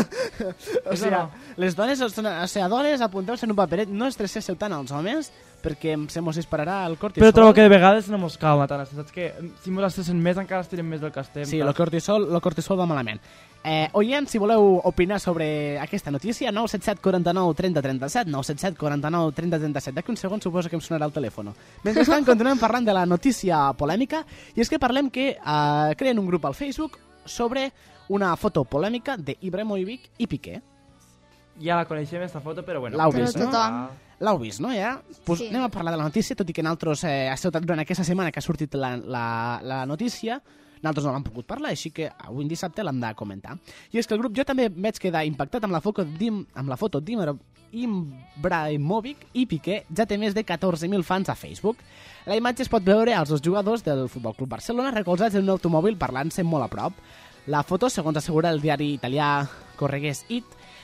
O És sigui, o no? les dones, o sigui, dones, apunteu-se en un paperet, no estresseu tant als homes perquè se mos dispararà el cortisol. Però trobo que de vegades no mos calma tant. Saps que si mos estressen més encara estirem més del que estem. Sí, el cortisol, el cortisol va malament. Eh, oients, si voleu opinar sobre aquesta notícia, nou set set quaranta-nou trenta trenta-set, nou set set quaranta-nou trenta trenta-set. D'aquí un segon suposo que em sonarà el telèfon. Mentrestant, continuem parlant de la notícia polèmica, i és que parlem que eh, creen un grup al Facebook sobre una foto polèmica d'Ibrahimovic i Piqué. Ja la coneixem, aquesta foto, però bueno. L'heu Però vist, no? tothom. L'heu vist, no, ja? Pues Sí. anem a parlar de la notícia, tot i que nosaltres, eh, ha estat durant aquesta setmana que ha sortit la, la, la notícia, nosaltres no l'hem pogut parlar, així que avui en dissabte l'hem de comentar. I és que el grup, jo també vaig quedar impactat amb la foto d'Im, amb la foto d'Ibrahimovic i Piqué, ja té més de catorze mil fans a Facebook. La imatge es pot veure als dos jugadors del Futbol Club Barcelona recolzats en un automòbil parlant-se molt a prop. La foto, segons assegura el diari italià Corregués It,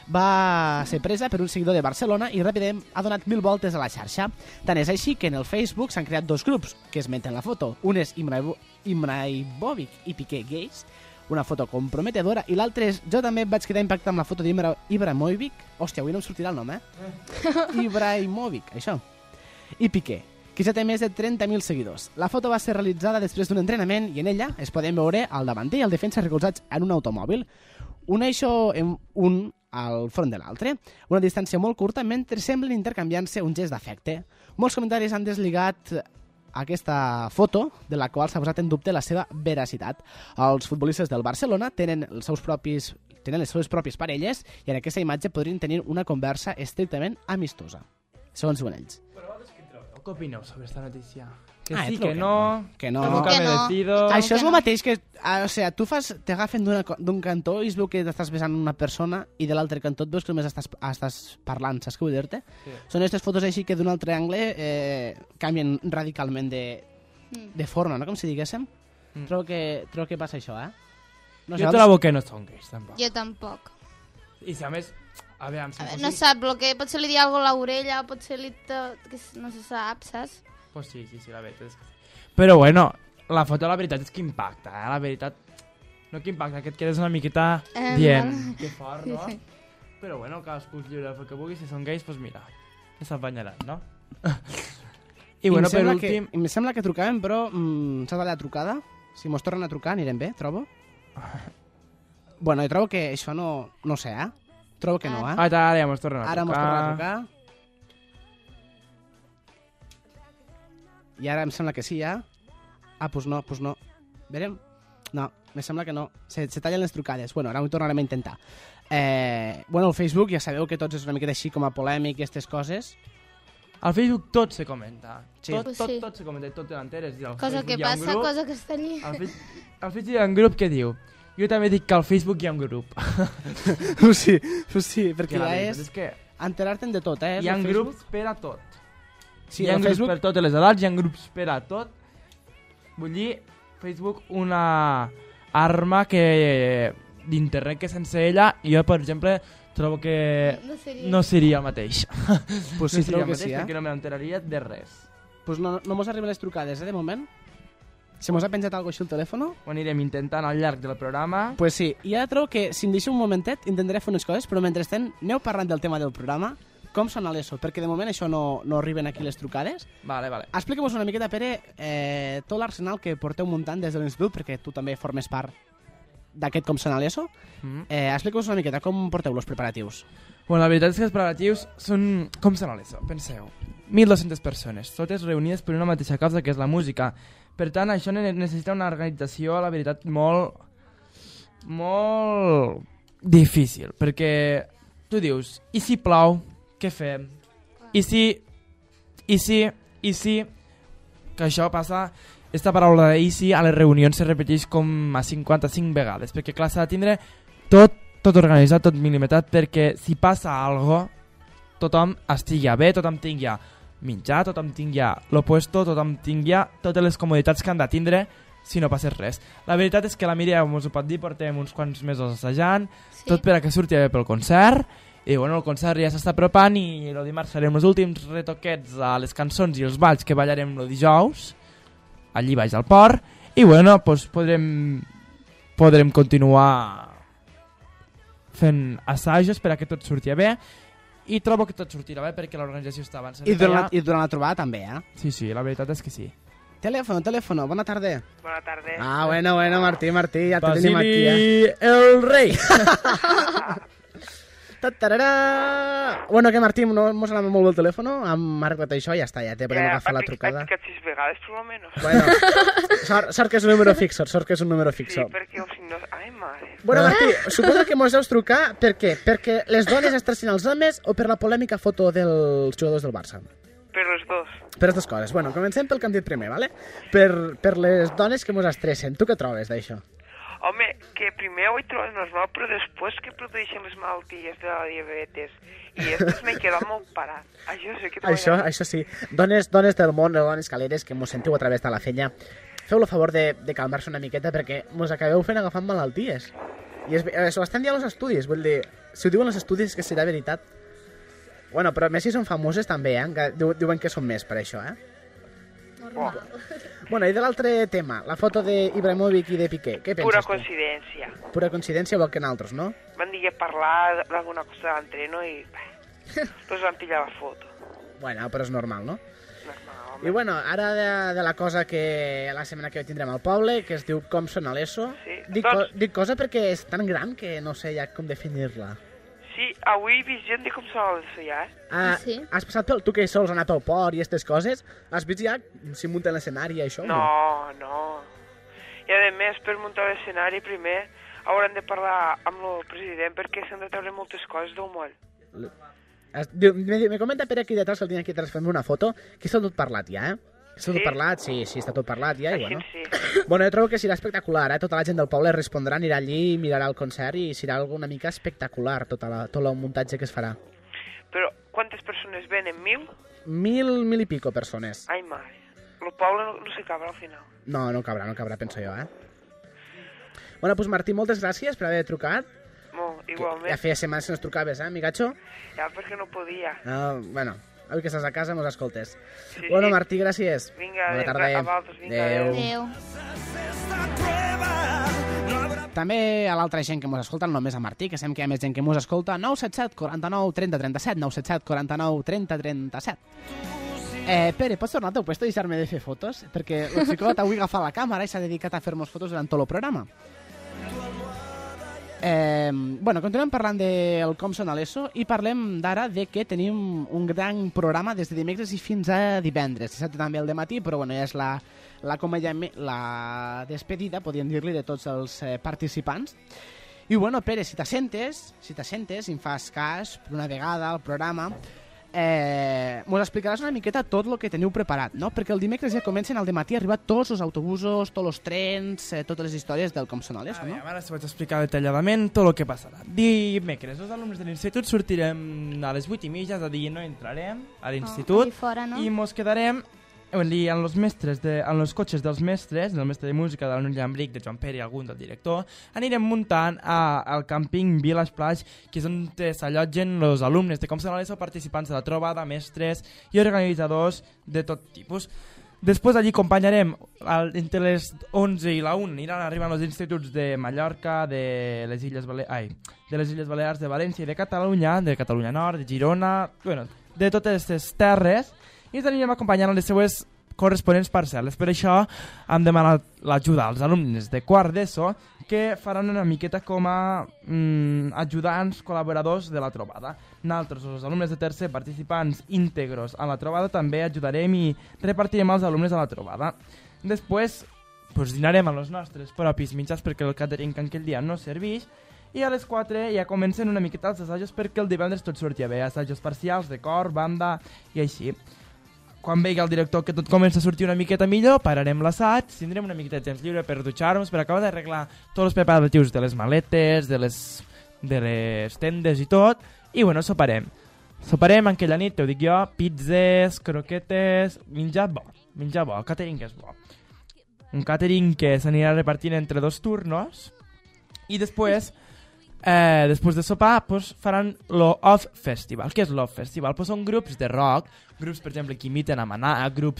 va ser presa per un seguidor de Barcelona i ràpidament ha donat mil voltes a la xarxa. Tant és així que en el Facebook s'han creat dos grups que esmenten la foto. Un és Ibrahimovic i Piqué Gays, una foto comprometedora, i l'altre és... Jo també vaig quedar impactat amb la foto d'Ibrahimovic. Hòstia, avui no em sortirà el nom, eh? Ibrahimovic, això. I Piqué, que ja té més de trenta mil seguidors. La foto va ser realitzada després d'un entrenament i en ella es poden veure el davanter i el defensa recolzats en un automòbil. Un eixo en un al front de l'altre, una distància molt curta, mentre semblen intercanviant-se un gest d'afecte. Molts comentaris han desligat aquesta foto, de la qual s'ha posat en dubte la seva veracitat. Els futbolistes del Barcelona tenen els seus propis tenen les seves pròpies parelles i en aquesta imatge podrien tenir una conversa estrictament amistosa, segons diuen ells. Què opineu sobre aquesta notícia? Que Ah, sí, trobo que que no, que no. que nunca Que no. merecido... Com Això que és el no? mateix que... ah, o sigui, tu fas, t'agafen d'una co- d'un cantó i es veu que t'estàs besant una persona i de l'altre cantó et veus que només estàs, estàs parlant, saps què vull dir-te? Sí. Són aquestes fotos així que d'un altre angle eh, canvien radicalment de, de forma, no? Com si diguéssim. Mm. Trobo, que, trobo que passa això, eh? No Jo trobo que no són gais, tampoc. Jo tampoc. I si a més, a veure, si A veure, fos no sap el que... Potser li di alguna a l'orella, potser li... To... Que no se sap, saps? Pues sí, sí, sí, la veritat és que sí. Però bueno, la foto la veritat és que impacta, eh? La veritat... No que impacta, que et quedes una miqueta Eh, dient vale. que fort, no? Però bueno, cadascú és lliure de fer el que vulgui, si són gais, doncs mira, ja s'apanyaran, no? I bueno, em per sembla últim... Que, em sembla que trucàvem, però mm, s'ha tallat la trucada. Si mos tornen a trucar anirem bé, trobo. Bueno, jo trobo que això no... No sé, eh? Trobo que no, eh? Ah, ara ja mos tornen a Ara mos trucar. torna a trucar. I ara em sembla que sí, ja. Ah, doncs no, doncs no. Verem? No, me sembla que no. Se, se tallen les trucades. Bueno, ara ho tornarem a intentar. Eh, bueno, el Facebook ja sabeu que tots és una miqueta així com a polèmic i aquestes coses. Al Facebook tot se comenta. Sí. Tot, Pues tot, sí. tot se comenta, tot entera. És a dir, al Cosa Facebook que hi ha un passa, grup, cosa que està allí. Al, Face- al Facebook hi ha un grup que diu jo també dic que al Facebook hi ha un grup. Pues sí, pues sí, perquè Que la ja veritat és és que enterar-te'n de tot, eh? hi ha El Facebook. grups per a tot. Sí, hi ha el grups Facebook... per totes les edats, hi ha grups per a tot. Vull dir, Facebook una arma que d'internet que sense ella jo, per exemple, trobo que No seria... no seria el mateix. Pues no sí, seria trobo el que mateix sí, eh? perquè no m'enteraria de res. Pues no, no mos arriben les trucades, eh, de moment. Se mos ha penjat alguna cosa així al telèfon? Ho anirem intentant al llarg del programa. Pues sí, i ara trobo que, si em deixo un momentet, intentaré fer unes coses, però mentrestant aneu parlant del tema del programa, com sona l'ESO, perquè de moment això no, no arriben aquí les trucades. Vale, vale. Explica-mos una miqueta, Pere, eh, tot l'arsenal que porteu muntant des de l'Institut, perquè tu també formes part d'aquest com sona l'ESO. Mm. Eh, Explica-mos una miqueta com porteu els preparatius. Bueno, la veritat és que els preparatius són... Com són a l'ESO? Penseu. mil dues-centes persones, totes reunides per una mateixa causa, que és la música. Per tant, això ne- necessita una organització, la veritat, molt... molt... difícil, perquè tu dius, i si plou, què fem? I si... i si... i si... Que això passa... Esta paraula de i si a les reunions se repeteix com a cinquanta-cinc vegades, perquè clar, s'ha de tindre tot, tot organitzat, tot milimetrat, perquè si passa algo, tothom estigui bé, tothom tingui menjar, tothom tingui l'opuesto, tothom tingui totes les comoditats que han de tindre si no passés res. La veritat és que la Míriam us ho pot dir, portem uns quants mesos assajant, Sí. tot per a que surti bé pel concert, i bueno, el concert ja s'està apropant i el dimarts farem els últims retoquets a les cançons i els balls que ballarem el dijous, allí baix al port, i bueno, doncs podrem, podrem continuar fent assajos per a que tot surti bé, i trobo que tot sortirà bé perquè l'organització està avançant. I durant, allà. I durant la trobada també, eh? Sí, sí, la veritat és que sí. teléfono, teléfono, bona tarda. Bona tarda. Ah, bueno, bueno, Martí, Martí, ja te tenim aquí, eh? Basili el rei. Tatararà! Bueno, què, Martí, no mos anava molt bé el telèfon? Hem arreglat això i ja està, ja te podem agafar la trucada. He picat sis vegades, per almenys. Bueno, sort, sort que és un número fixo, sort que és un número Sí, fixo. perquè o si no... Ai, mare. Bueno, Martí, suposo que mos deus trucar per què? Perquè les dones estressin els homes o per la polèmica foto dels jugadors del Barça? Per les dos. Per les dues coses. Bueno, comencem pel que hem dit primer, ¿vale? Per, per les dones que mos estressen. Tu què trobes d'això? Home, que primer ho he trobat normal, però després que produeixen les malalties de la diabetes i després m'he quedat molt parat. Això sí que t'ho Això, he de dir. això sí. Dones, dones del món, dones caleres, que mos sentiu a través de la fenya, feu el favor de, de calmar-se una miqueta perquè mos acabeu fent agafant malalties. I és, eh, s'ho estan dient els estudis, vull dir, si ho diuen els estudis és que serà veritat. Bueno, però a més si són famoses també, eh? Que diu- diuen que són més per això, eh? Normal. Bueno, i de l'altre tema, la foto d'Ibrahimovic i de Piqué, què Pura penses tu? coincidència. Pura coincidència, igual que nosaltres, no? Van dir que parlar d'alguna cosa de l'entreno i... Bé, doncs van pillar la foto. Bueno, però és normal, no? Normal, I home. bueno, ara de, de la cosa que la setmana que ve tindrem al poble, que es diu Com sona l'ESO. Sí, Dic, doncs- co dic cosa perquè és tan gran que no sé ja com definir-la. Sí, avui he vist gent de com s'ha de ja, eh? Ah, sí? Has passat pel... Tu que sols anat al port i aquestes coses, has vist ja si munten l'escenari i això? o No, no. I a més, per muntar l'escenari, primer haurem de parlar amb el president perquè s'han de treure moltes coses del moll. Has- diu- Me, me comenta Pere aquí detrás que el tinc aquí detrás fent una foto, que està tot parlat ja, eh? Està tot Sí? parlat? Sí, sí, està tot parlat ja, i Així bueno. sí. Bueno, jo trobo que serà espectacular, eh? Tota la gent del poble respondrà, anirà allí, mirarà el concert i serà algo una mica espectacular tota la, tot el muntatge que es farà. Però quantes persones venen? Mil? Mil, mil i pico persones. Ai, mare. El poble no, no s'hi cabrà al final. No, no cabrà, no cabrà, penso jo, eh? Bueno, doncs Martí, moltes gràcies per haver trucat. Molt, Que igualment. ja feia setmanes que no ens trucaves, eh, amigatxo? Ja, perquè no podia. Uh, bueno, avui que estàs a casa mos escoltes. Sí, Bueno, sí. Martí, gràcies. Vinga, Bona adéu, tarda. a vosaltres, vinga, Adéu. Adéu. També a l'altra gent que mos escolta, no només a Martí, que sabem que hi ha més gent que mos escolta, nou set set, quaranta-nou, trenta, trenta-set, nou set set, quaranta-nou, trenta, trenta-set. Eh, Pere, pots tornar al teu puesto i deixar-me de fer fotos? Perquè el xicot avui agafa la càmera i s'ha dedicat a fer-nos fotos durant tot el programa. Eh, bueno, continuem parlant del Com sona l'ESO i parlem d'ara de que tenim un gran programa des de dimecres i fins a divendres. Dissabte també al dematí, però bueno, ja és la, la, comèdia- la despedida, podríem dir-li, de tots els eh, participants. I bueno, Pere, si t'assentes, si t'assentes i em fas cas per una vegada al programa, eh, mos explicaràs una miqueta tot el que teniu preparat, no? Perquè el dimecres ja comencen al dematí a arribar tots els autobusos, tots els trens, eh, totes les històries del Com sona l'ESO, A no? veure, ara us vaig explicar detalladament tot el que passarà. Dimecres, els alumnes de l'institut sortirem a les vuit i mitja, és a dir, no entrarem a l'institut allí fora, no? i mos quedarem vull dir, en els mestres de, en els cotxes dels mestres, del mestre de música de la Núria Llambric, de Joan Pere i algun del director, anirem muntant a, al càmping Village Plage, que és on s'allotgen els alumnes de Com sona l'ESO, participants de la trobada, mestres i organitzadors de tot tipus. Després allí acompanyarem al, entre les onze i la una aniran arribant els instituts de Mallorca, de les Illes Bale ai, de les Illes Balears, de València i de Catalunya, de Catalunya Nord, de Girona, bueno, de totes aquestes terres, i ens anirem acompanyant a les seues corresponents parcel·les. Per això hem demanat l'ajuda als alumnes de quart d'ESO, que faran una miqueta com a mm, ajudants, col·laboradors de la trobada. Nosaltres, els alumnes de tercer, participants íntegros a la trobada, també ajudarem i repartirem els alumnes a la trobada. Després, pues, dinarem amb els nostres propis mitjans perquè el catering que aquell dia no serveix, i a les quatre ja comencen una miqueta els assajos perquè el divendres tot sortia bé, assajos parcials de cor, banda i així. Quan vegi el director que tot comença a sortir una miqueta millor, pararem l'assaig, tindrem una miqueta de temps lliure per dutxar-nos, per acabar d'arreglar tots els preparatius de les maletes, de les, de les tendes i tot, i bueno, soparem. Soparem aquella nit, t'ho dic jo, pizzas, croquetes, menjar bo, menjar bo, el catering és bo. Un catering que s'anirà repartint entre dos turnos, i després... Eh, després de sopar pues, faran l'Off Festival. Què és l'Off Festival? Pues són grups de rock, grups per exemple que imiten a Maná, grups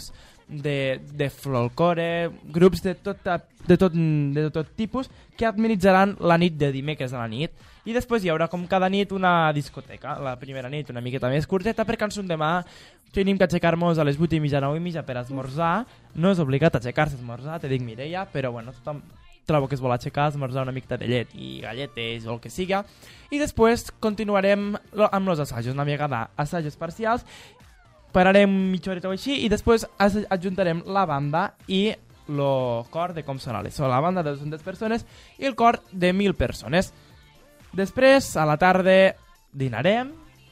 de, de folklore, grups de tot, de, tot, de tot tipus que administraran la nit de dimecres a la nit. I després hi haurà com cada nit una discoteca. La primera nit una miqueta més curteta perquè ens demà tenim que aixecar-nos a les vuit i mitja, nou i mitja per esmorzar. No és obligat aixecar-se a esmorzar, te dic Mireia, però bueno, tothom trobo que es vol aixecar, esmorzar una miqueta de llet i galletes o el que siga. I després continuarem amb els assajos, una mica d'assajos parcials. Pararem mitja horeta o així i després adjuntarem la banda i el cor de com sona l'E S O. La banda de dues-centes persones i el cor de mil persones. Després, a la tarda, dinarem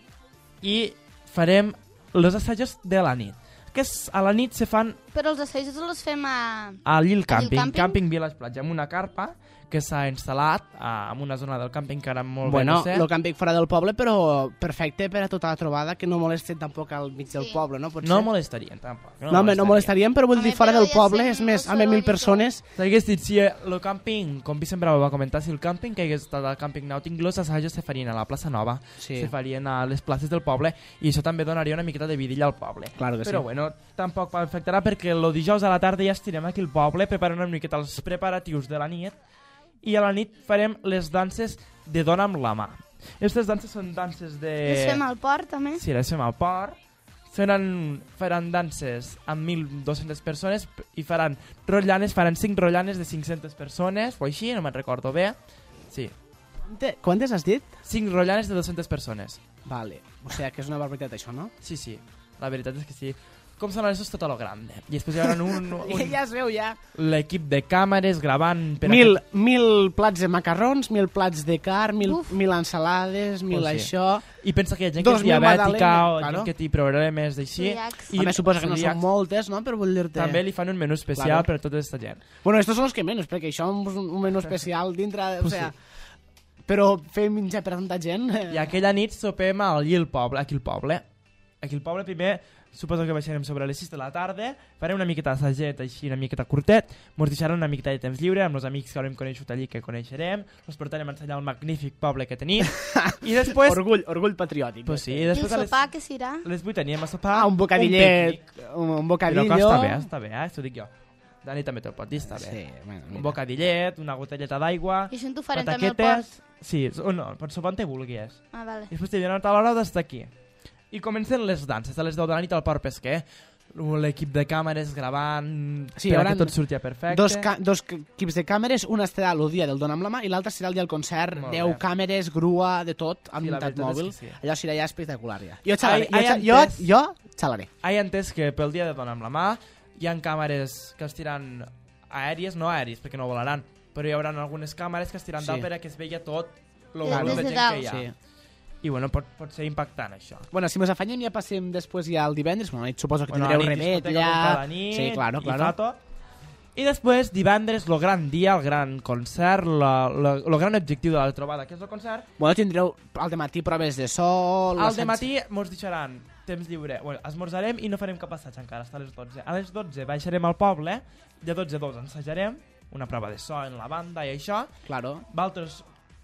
i farem els assajos de la nit. Que és, a la nit se fan Però els assajos els fem a... a Lil Camping, Camping? Camping Village Platja, amb una carpa que s'ha instal·lat a, en una zona del càmping que ara molt Bueno, bé no sé. el càmping fora del poble, però perfecte per a tota la trobada, que no molesten tampoc al mig Sí. del poble, no? Potser? No molestarien, tampoc. No, home, no molestaríem, però vull Home, dir, fora però del ja poble, sé, és més, no amb mil soroll i persones... S'hagués dit, si el càmping, com Vicent Bravo va comentar, si el càmping que hagués estat al càmping Nàutic, els assajos se farien a la plaça Nova, Sí. se farien a les places del poble, i això també donaria una miqueta de vidilla al poble. Claro que Però sí. bueno, tampoc afectarà perquè el dijous a la tarda ja estirem aquí al poble, preparant una miqueta els preparatius de la nit, i a la nit farem les danses de dona amb la mà. Aquestes danses són danses de... Les fem al port, també? Sí, les fem al port. Faran, faran danses amb mil dues-centes persones i faran rotllanes, faran cinc rotllanes de cinc-centes persones, o així, no me'n recordo bé. Sí, Quante- Quantes has dit? cinc rotllanes de dues-centes persones. Vale, o sigui que és una barbaritat això, no? Sí, sí, la veritat és que sí. Com són això és tot a lo grande. I després hi haurà un, un, Ja es veu, ja. l'equip de càmeres gravant... Per Mil, aquest- mil plats de macarrons, mil plats de carn, mil, Uf. mil ensalades, mil Pues sí. això... I pensa que hi ha gent Dos que és mil diabètica magdalenes, o claro. gent que té problemes d'així. Celiacs. I Home, suposa que no celíacs. són moltes, no? Però vull dir-te... També li fan un menú especial Claro. per a tota aquesta gent. Bueno, estos són els que menys, perquè això és un, un menú especial dintre... Pues o sea, però fer menjar per a tanta gent... eh, I aquella nit sopem allí al poble, aquí al poble. Aquí al poble primer, suposo que baixarem sobre les sis de la tarda, farem una miqueta d'assaget així, una miqueta curtet, mos deixarem una miqueta de temps lliure amb els amics que haurem coneixut allí, que coneixerem, els portarem a ensenyar el magnífic poble que tenim, i després... Orgull, orgull patriòtic. Pues sí, i I el després a les, sopar, què serà? a les vuit anirem a sopar Ah, un bocadillet, pícnic. un, un Però bocadillo... que està bé, està bé, eh? Això dic jo. Dani també te'l pot dir, està bé. Sí, bueno, Un mira. bocadillet, una gotelleta d'aigua, I això en t'ho farem també al port? pataquetes... Sí, o no, pots sopar on te vulguis. Ah, vale. I després t'hi donen a l'hora d'estar aquí. I comencen les danses, a les deu de la nit al Port Pesquer. L'equip de càmeres gravant Sí, per hi a hauran que tot surti perfecte. Dos, ca dos equips de càmeres, una estarà el dia del Dona amb la mà i l'altre serà el dia del concert, Molt deu bé. càmeres, grua, de tot, amb Sí, la unitat veritat és mòbil. que sí. Allò serà ja espectacular, ja. Jo xalaré, Ai, ai, jo, jo, entès. jo xalaré. He entès que pel dia de Dona amb la mà hi ha càmeres que es tiran aèries, no aèries, perquè no volaran, però hi haurà algunes càmeres que es tiran Sí. dalt per a que es veia tot el Des volum de de gent dalt. que hi ha. Sí. I bueno, pot, pot ser impactant això. Bueno, si mos afanyem ja passem després ja el divendres, bueno, suposo que Bueno, tindreu a la nit, remet discoteca com cada ja... nit, Sí, claro, i claro. fa tot. I després, divendres, el gran dia, el gran concert, el gran objectiu de la trobada, que és el concert. Bueno, tindreu al matí proves de sol... Al assaig- matí mos deixaran temps lliure. Bueno, esmorzarem i no farem cap assaig encara, hasta les dotze. A les dotze baixarem al poble, i a dotze a dos ensajarem, una prova de so en la banda i això. Claro. Valtres,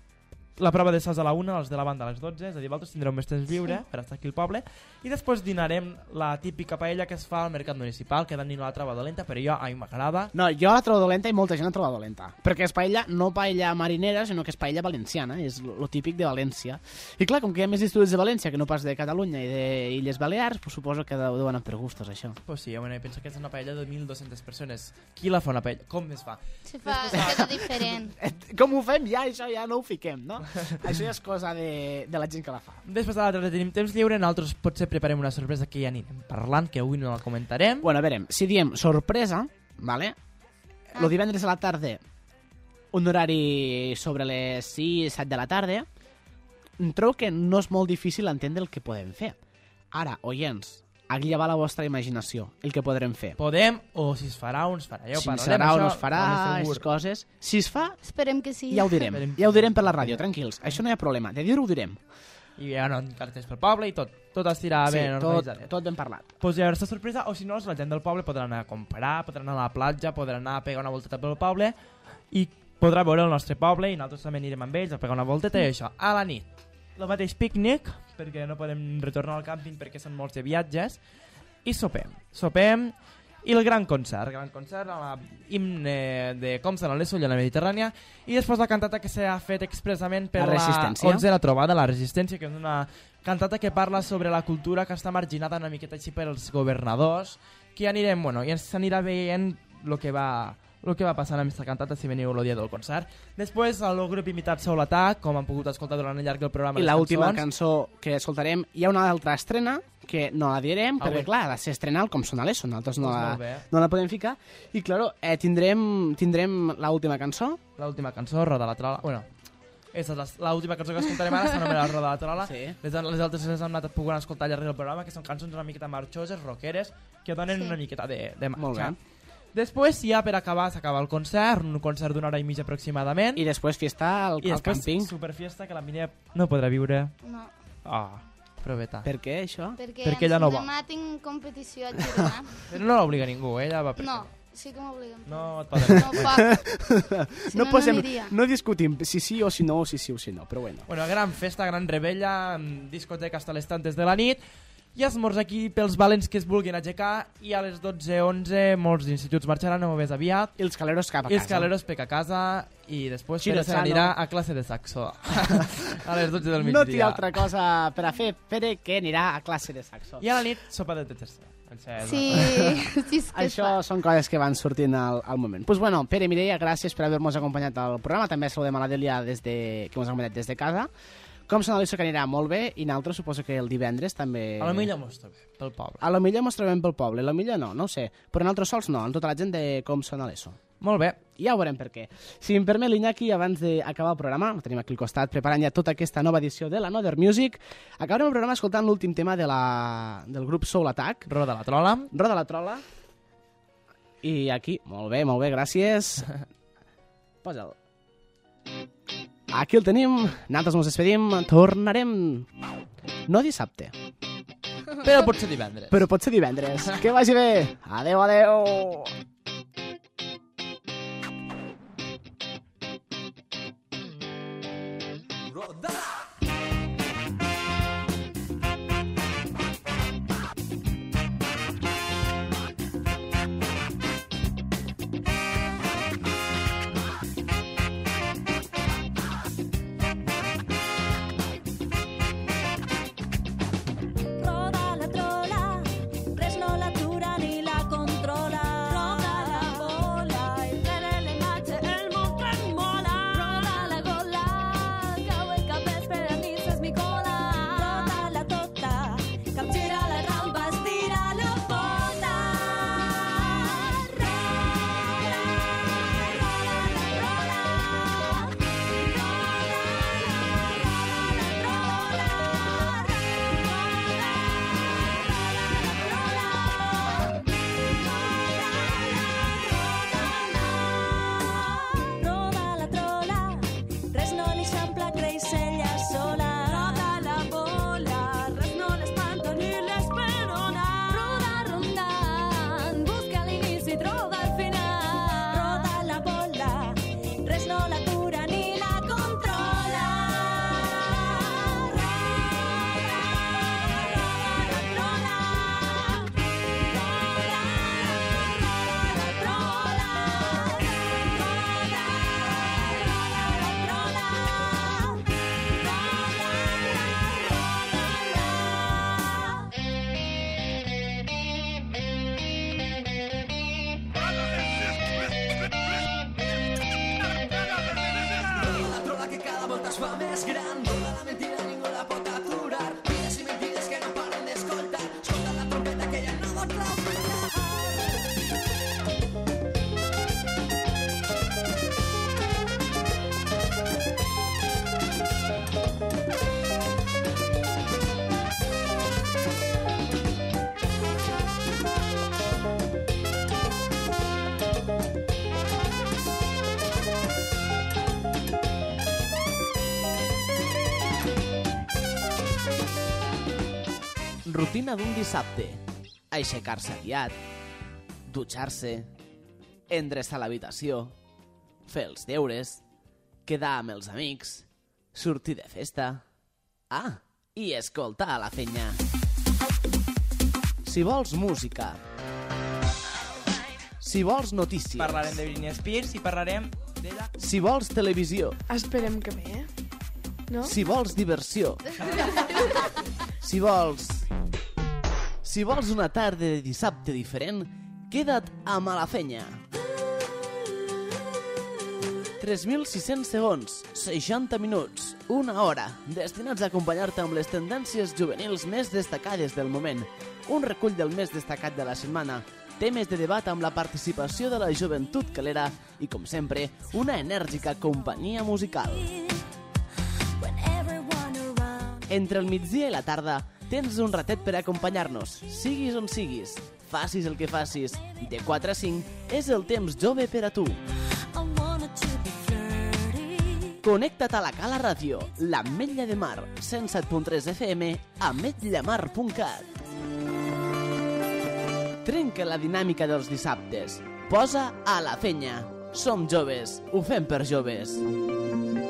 la prova de so és a la una, els de la banda a les dotze, és a dir, vosaltres tindreu més temps lliure sí. per estar aquí al poble. I després dinarem la típica paella que es fa al mercat municipal, que Dani no la troba dolenta, però jo, a mi m'agrada. No, jo la trobo dolenta i molta gent la troba dolenta. Perquè és paella, no paella marinera, sinó que és paella valenciana, és lo típic de València. I clar, com que hi ha més estudis de València que no pas de Catalunya i d'Illes Balears, pues suposo que deu anar per gustos, això. Pues sí, bueno, penso que és una paella de mil dues-centes persones. Qui la fa una paella? Com es fa? Se fa cosa diferent. Com ho fem ja, això ja no ho fiquem, no? Això ja és cosa de, de la gent que la fa. Després de l'altre tenim temps lliure, nosaltres potser preparem una sorpresa que ja anirem parlant, que avui no la comentarem. Bueno, a veure, si diem sorpresa, vale? Lo divendres a la tarda, un horari sobre les sis set de la tarda, trobo que no és molt difícil entendre el que podem fer. Ara, oients, aquí ja va la vostra imaginació, el que podrem fer. Podem, o si es farà o no es farà. Ja ho Si parlarem, serà o això, no es farà, home, aquestes segur. coses. Si es fa, Esperem que sí. ja ho direm. Esperem que Ja ho direm sí. per la ràdio, tranquils. Això no hi ha problema. De dir-ho ho direm. I hi ha cartells pel poble i tot. Tot estirà Sí, ben tot, organitzat. tot ben parlat. Pues hi haurà aquesta sorpresa, o si no, la gent del poble podrà anar a comprar, podrà anar a la platja, podrà anar a pegar una volteta pel poble i podrà veure el nostre poble i nosaltres també anirem amb ells a pegar una volteta i això. A la nit, el mateix pícnic, perquè no podem retornar al càmping perquè són molts de viatges, i sopem. Sopem i el gran concert, gran concert a l'himne de Com se l'Alesso i a la Mediterrània, i després la cantata que s'ha fet expressament per La la, Resistència. onzena trobada, la Resistència, que és una cantata que parla sobre la cultura que està marginada una miqueta així pels governadors, que ja anirem, bueno, ja s'anirà veient el que va el que va passant amb aquesta cantata si veniu el dia del concert. Després, el grup imitat Soul Attack, com han pogut escoltar durant el llarg del programa. I les l'última cançons. cançó que escoltarem, hi ha una altra estrena que no la direm, Ah, perquè bé. clar, ha de ser estrena com són a l'E S O, nosaltres no, Doncs la, molt bé. no la podem ficar. I claro, eh, tindrem, tindrem l'última cançó. L'última cançó, Roda la Trola. Bueno, aquesta és la- l'última cançó que escoltarem ara, s'anomena Roda la Trola. Sí. Les, les altres les hem anat pogut escoltar al llarg del programa, que són cançons una miqueta marxoses, rockeres, que donen Sí. una miqueta de, de Molt marxa. bé. Després, ja per acabar, s'acaba el concert, un concert d'una hora i mitja aproximadament. I després fiesta al, I al després càmping. superfiesta que la Mínia no podrà viure. No, Ah, proveta. Per què, això? perquè, Perquè ella no va. demà tinc competició a Girona. Però no l'obliga ningú, eh? Ella va per... No, sí que m'obliguen. No et poden... No poc. Si no, no, posem, no aniria. no discutim si sí o si no, o si sí o si no, però bueno. Bueno, gran festa, gran rebella, amb discoteca hasta les tantes de la nit, i esmorzar aquí pels valents que es vulguin aixecar, i a les dotze onze molts instituts marxaran o més aviat, I els caleros cap a i els casa. caleros pec a casa, i després Xiro Pere se Sano. n'anirà a classe de saxo a les dotze del No té migdia. altra cosa per a fer, Pere, que anirà a classe de saxo. I a la nit, sopa de tetes. Sí, sí, és que Això fa. són coses que van sortint al, al moment. Pues bueno, Pere, Mireia, gràcies per haver-nos acompanyat al programa. També saludem a la Dèlia des de, que ens ha acompanyat des de casa. Com se n'ha que anirà molt bé, i nosaltres suposo que el divendres també... A la millor mos trobem, pel poble. A lo millor mos trobem pel poble, a lo millor no, no ho sé. Però nosaltres sols no, amb tota la gent de Com sona l'E S O. Molt bé. Ja ho veurem per què. Si em permet l'Iñaki, abans d'acabar el programa, el tenim aquí al costat, preparant ja tota aquesta nova edició de la Another Music, acabarem el programa escoltant l'últim tema de la, del grup Soul Attack, Roda la Trola. Roda la Trola. I aquí, molt bé, molt bé, gràcies. Posa'l. Aquí el tenim, nosaltres ens despedim, tornarem no dissabte, Però potser divendres. però pot ser divendres. Que vagi bé. Adeu, adeu. Roda la trola, res no l'atura ni la controla. Roda la bola i rere l'imatge el món tremola. Roda la gola, cau el capes per a mi és mi cola. Roda la tota, capgira la rampa, estira la bota. Roda, roda la trola. Roda, roda la trola. Roda la trola, res no li sembla créixer ella sola. Roda la bola, res no l'espanta ni l'esperona. Roda rondant, busca l'inici, troba el final. Roda la bola, res no l'atura ni la controla. Roda, roda la trola. La trola que cada volta es fa més gran. Tota la mentida ningú la pot aturar. Mires i mentides que no paren d'escoltar. Escolta la trompeta que ja no vol trompeta. Rutina d'un dissabte. Aixecar-se aviat, dutxar-se, endreçar l'habitació, fer els deures, quedar amb els amics, sortir de festa... Ah, i escoltar la fenya. Si vols música, Si vols notícies. Parlarem de Britney Spears i parlarem d'ella. Si vols televisió. Esperem que bé, eh? No? Si vols diversió. Si vols... Si vols una tarda de dissabte diferent, queda't a Malafenya. tres mil sis-cents segons, seixanta minuts, una hora, destinats a acompanyar-te amb les tendències juvenils més destacades del moment. Un recull del més destacat de la setmana, temes de debat amb la participació de la joventut calera i, com sempre, una enèrgica companyia musical. Entre el migdia i la tarda tens un ratet per acompanyar-nos, siguis on siguis, facis el que facis. De quatre a cinc és el temps jove per a tu. Connecta't a la Cala Ràdio, l'Ametlla de Mar, cent set punt tres F M, ametllamar punt cat. Trenca la dinàmica dels dissabtes. Posa a la fenya. Som joves, ho fem per joves.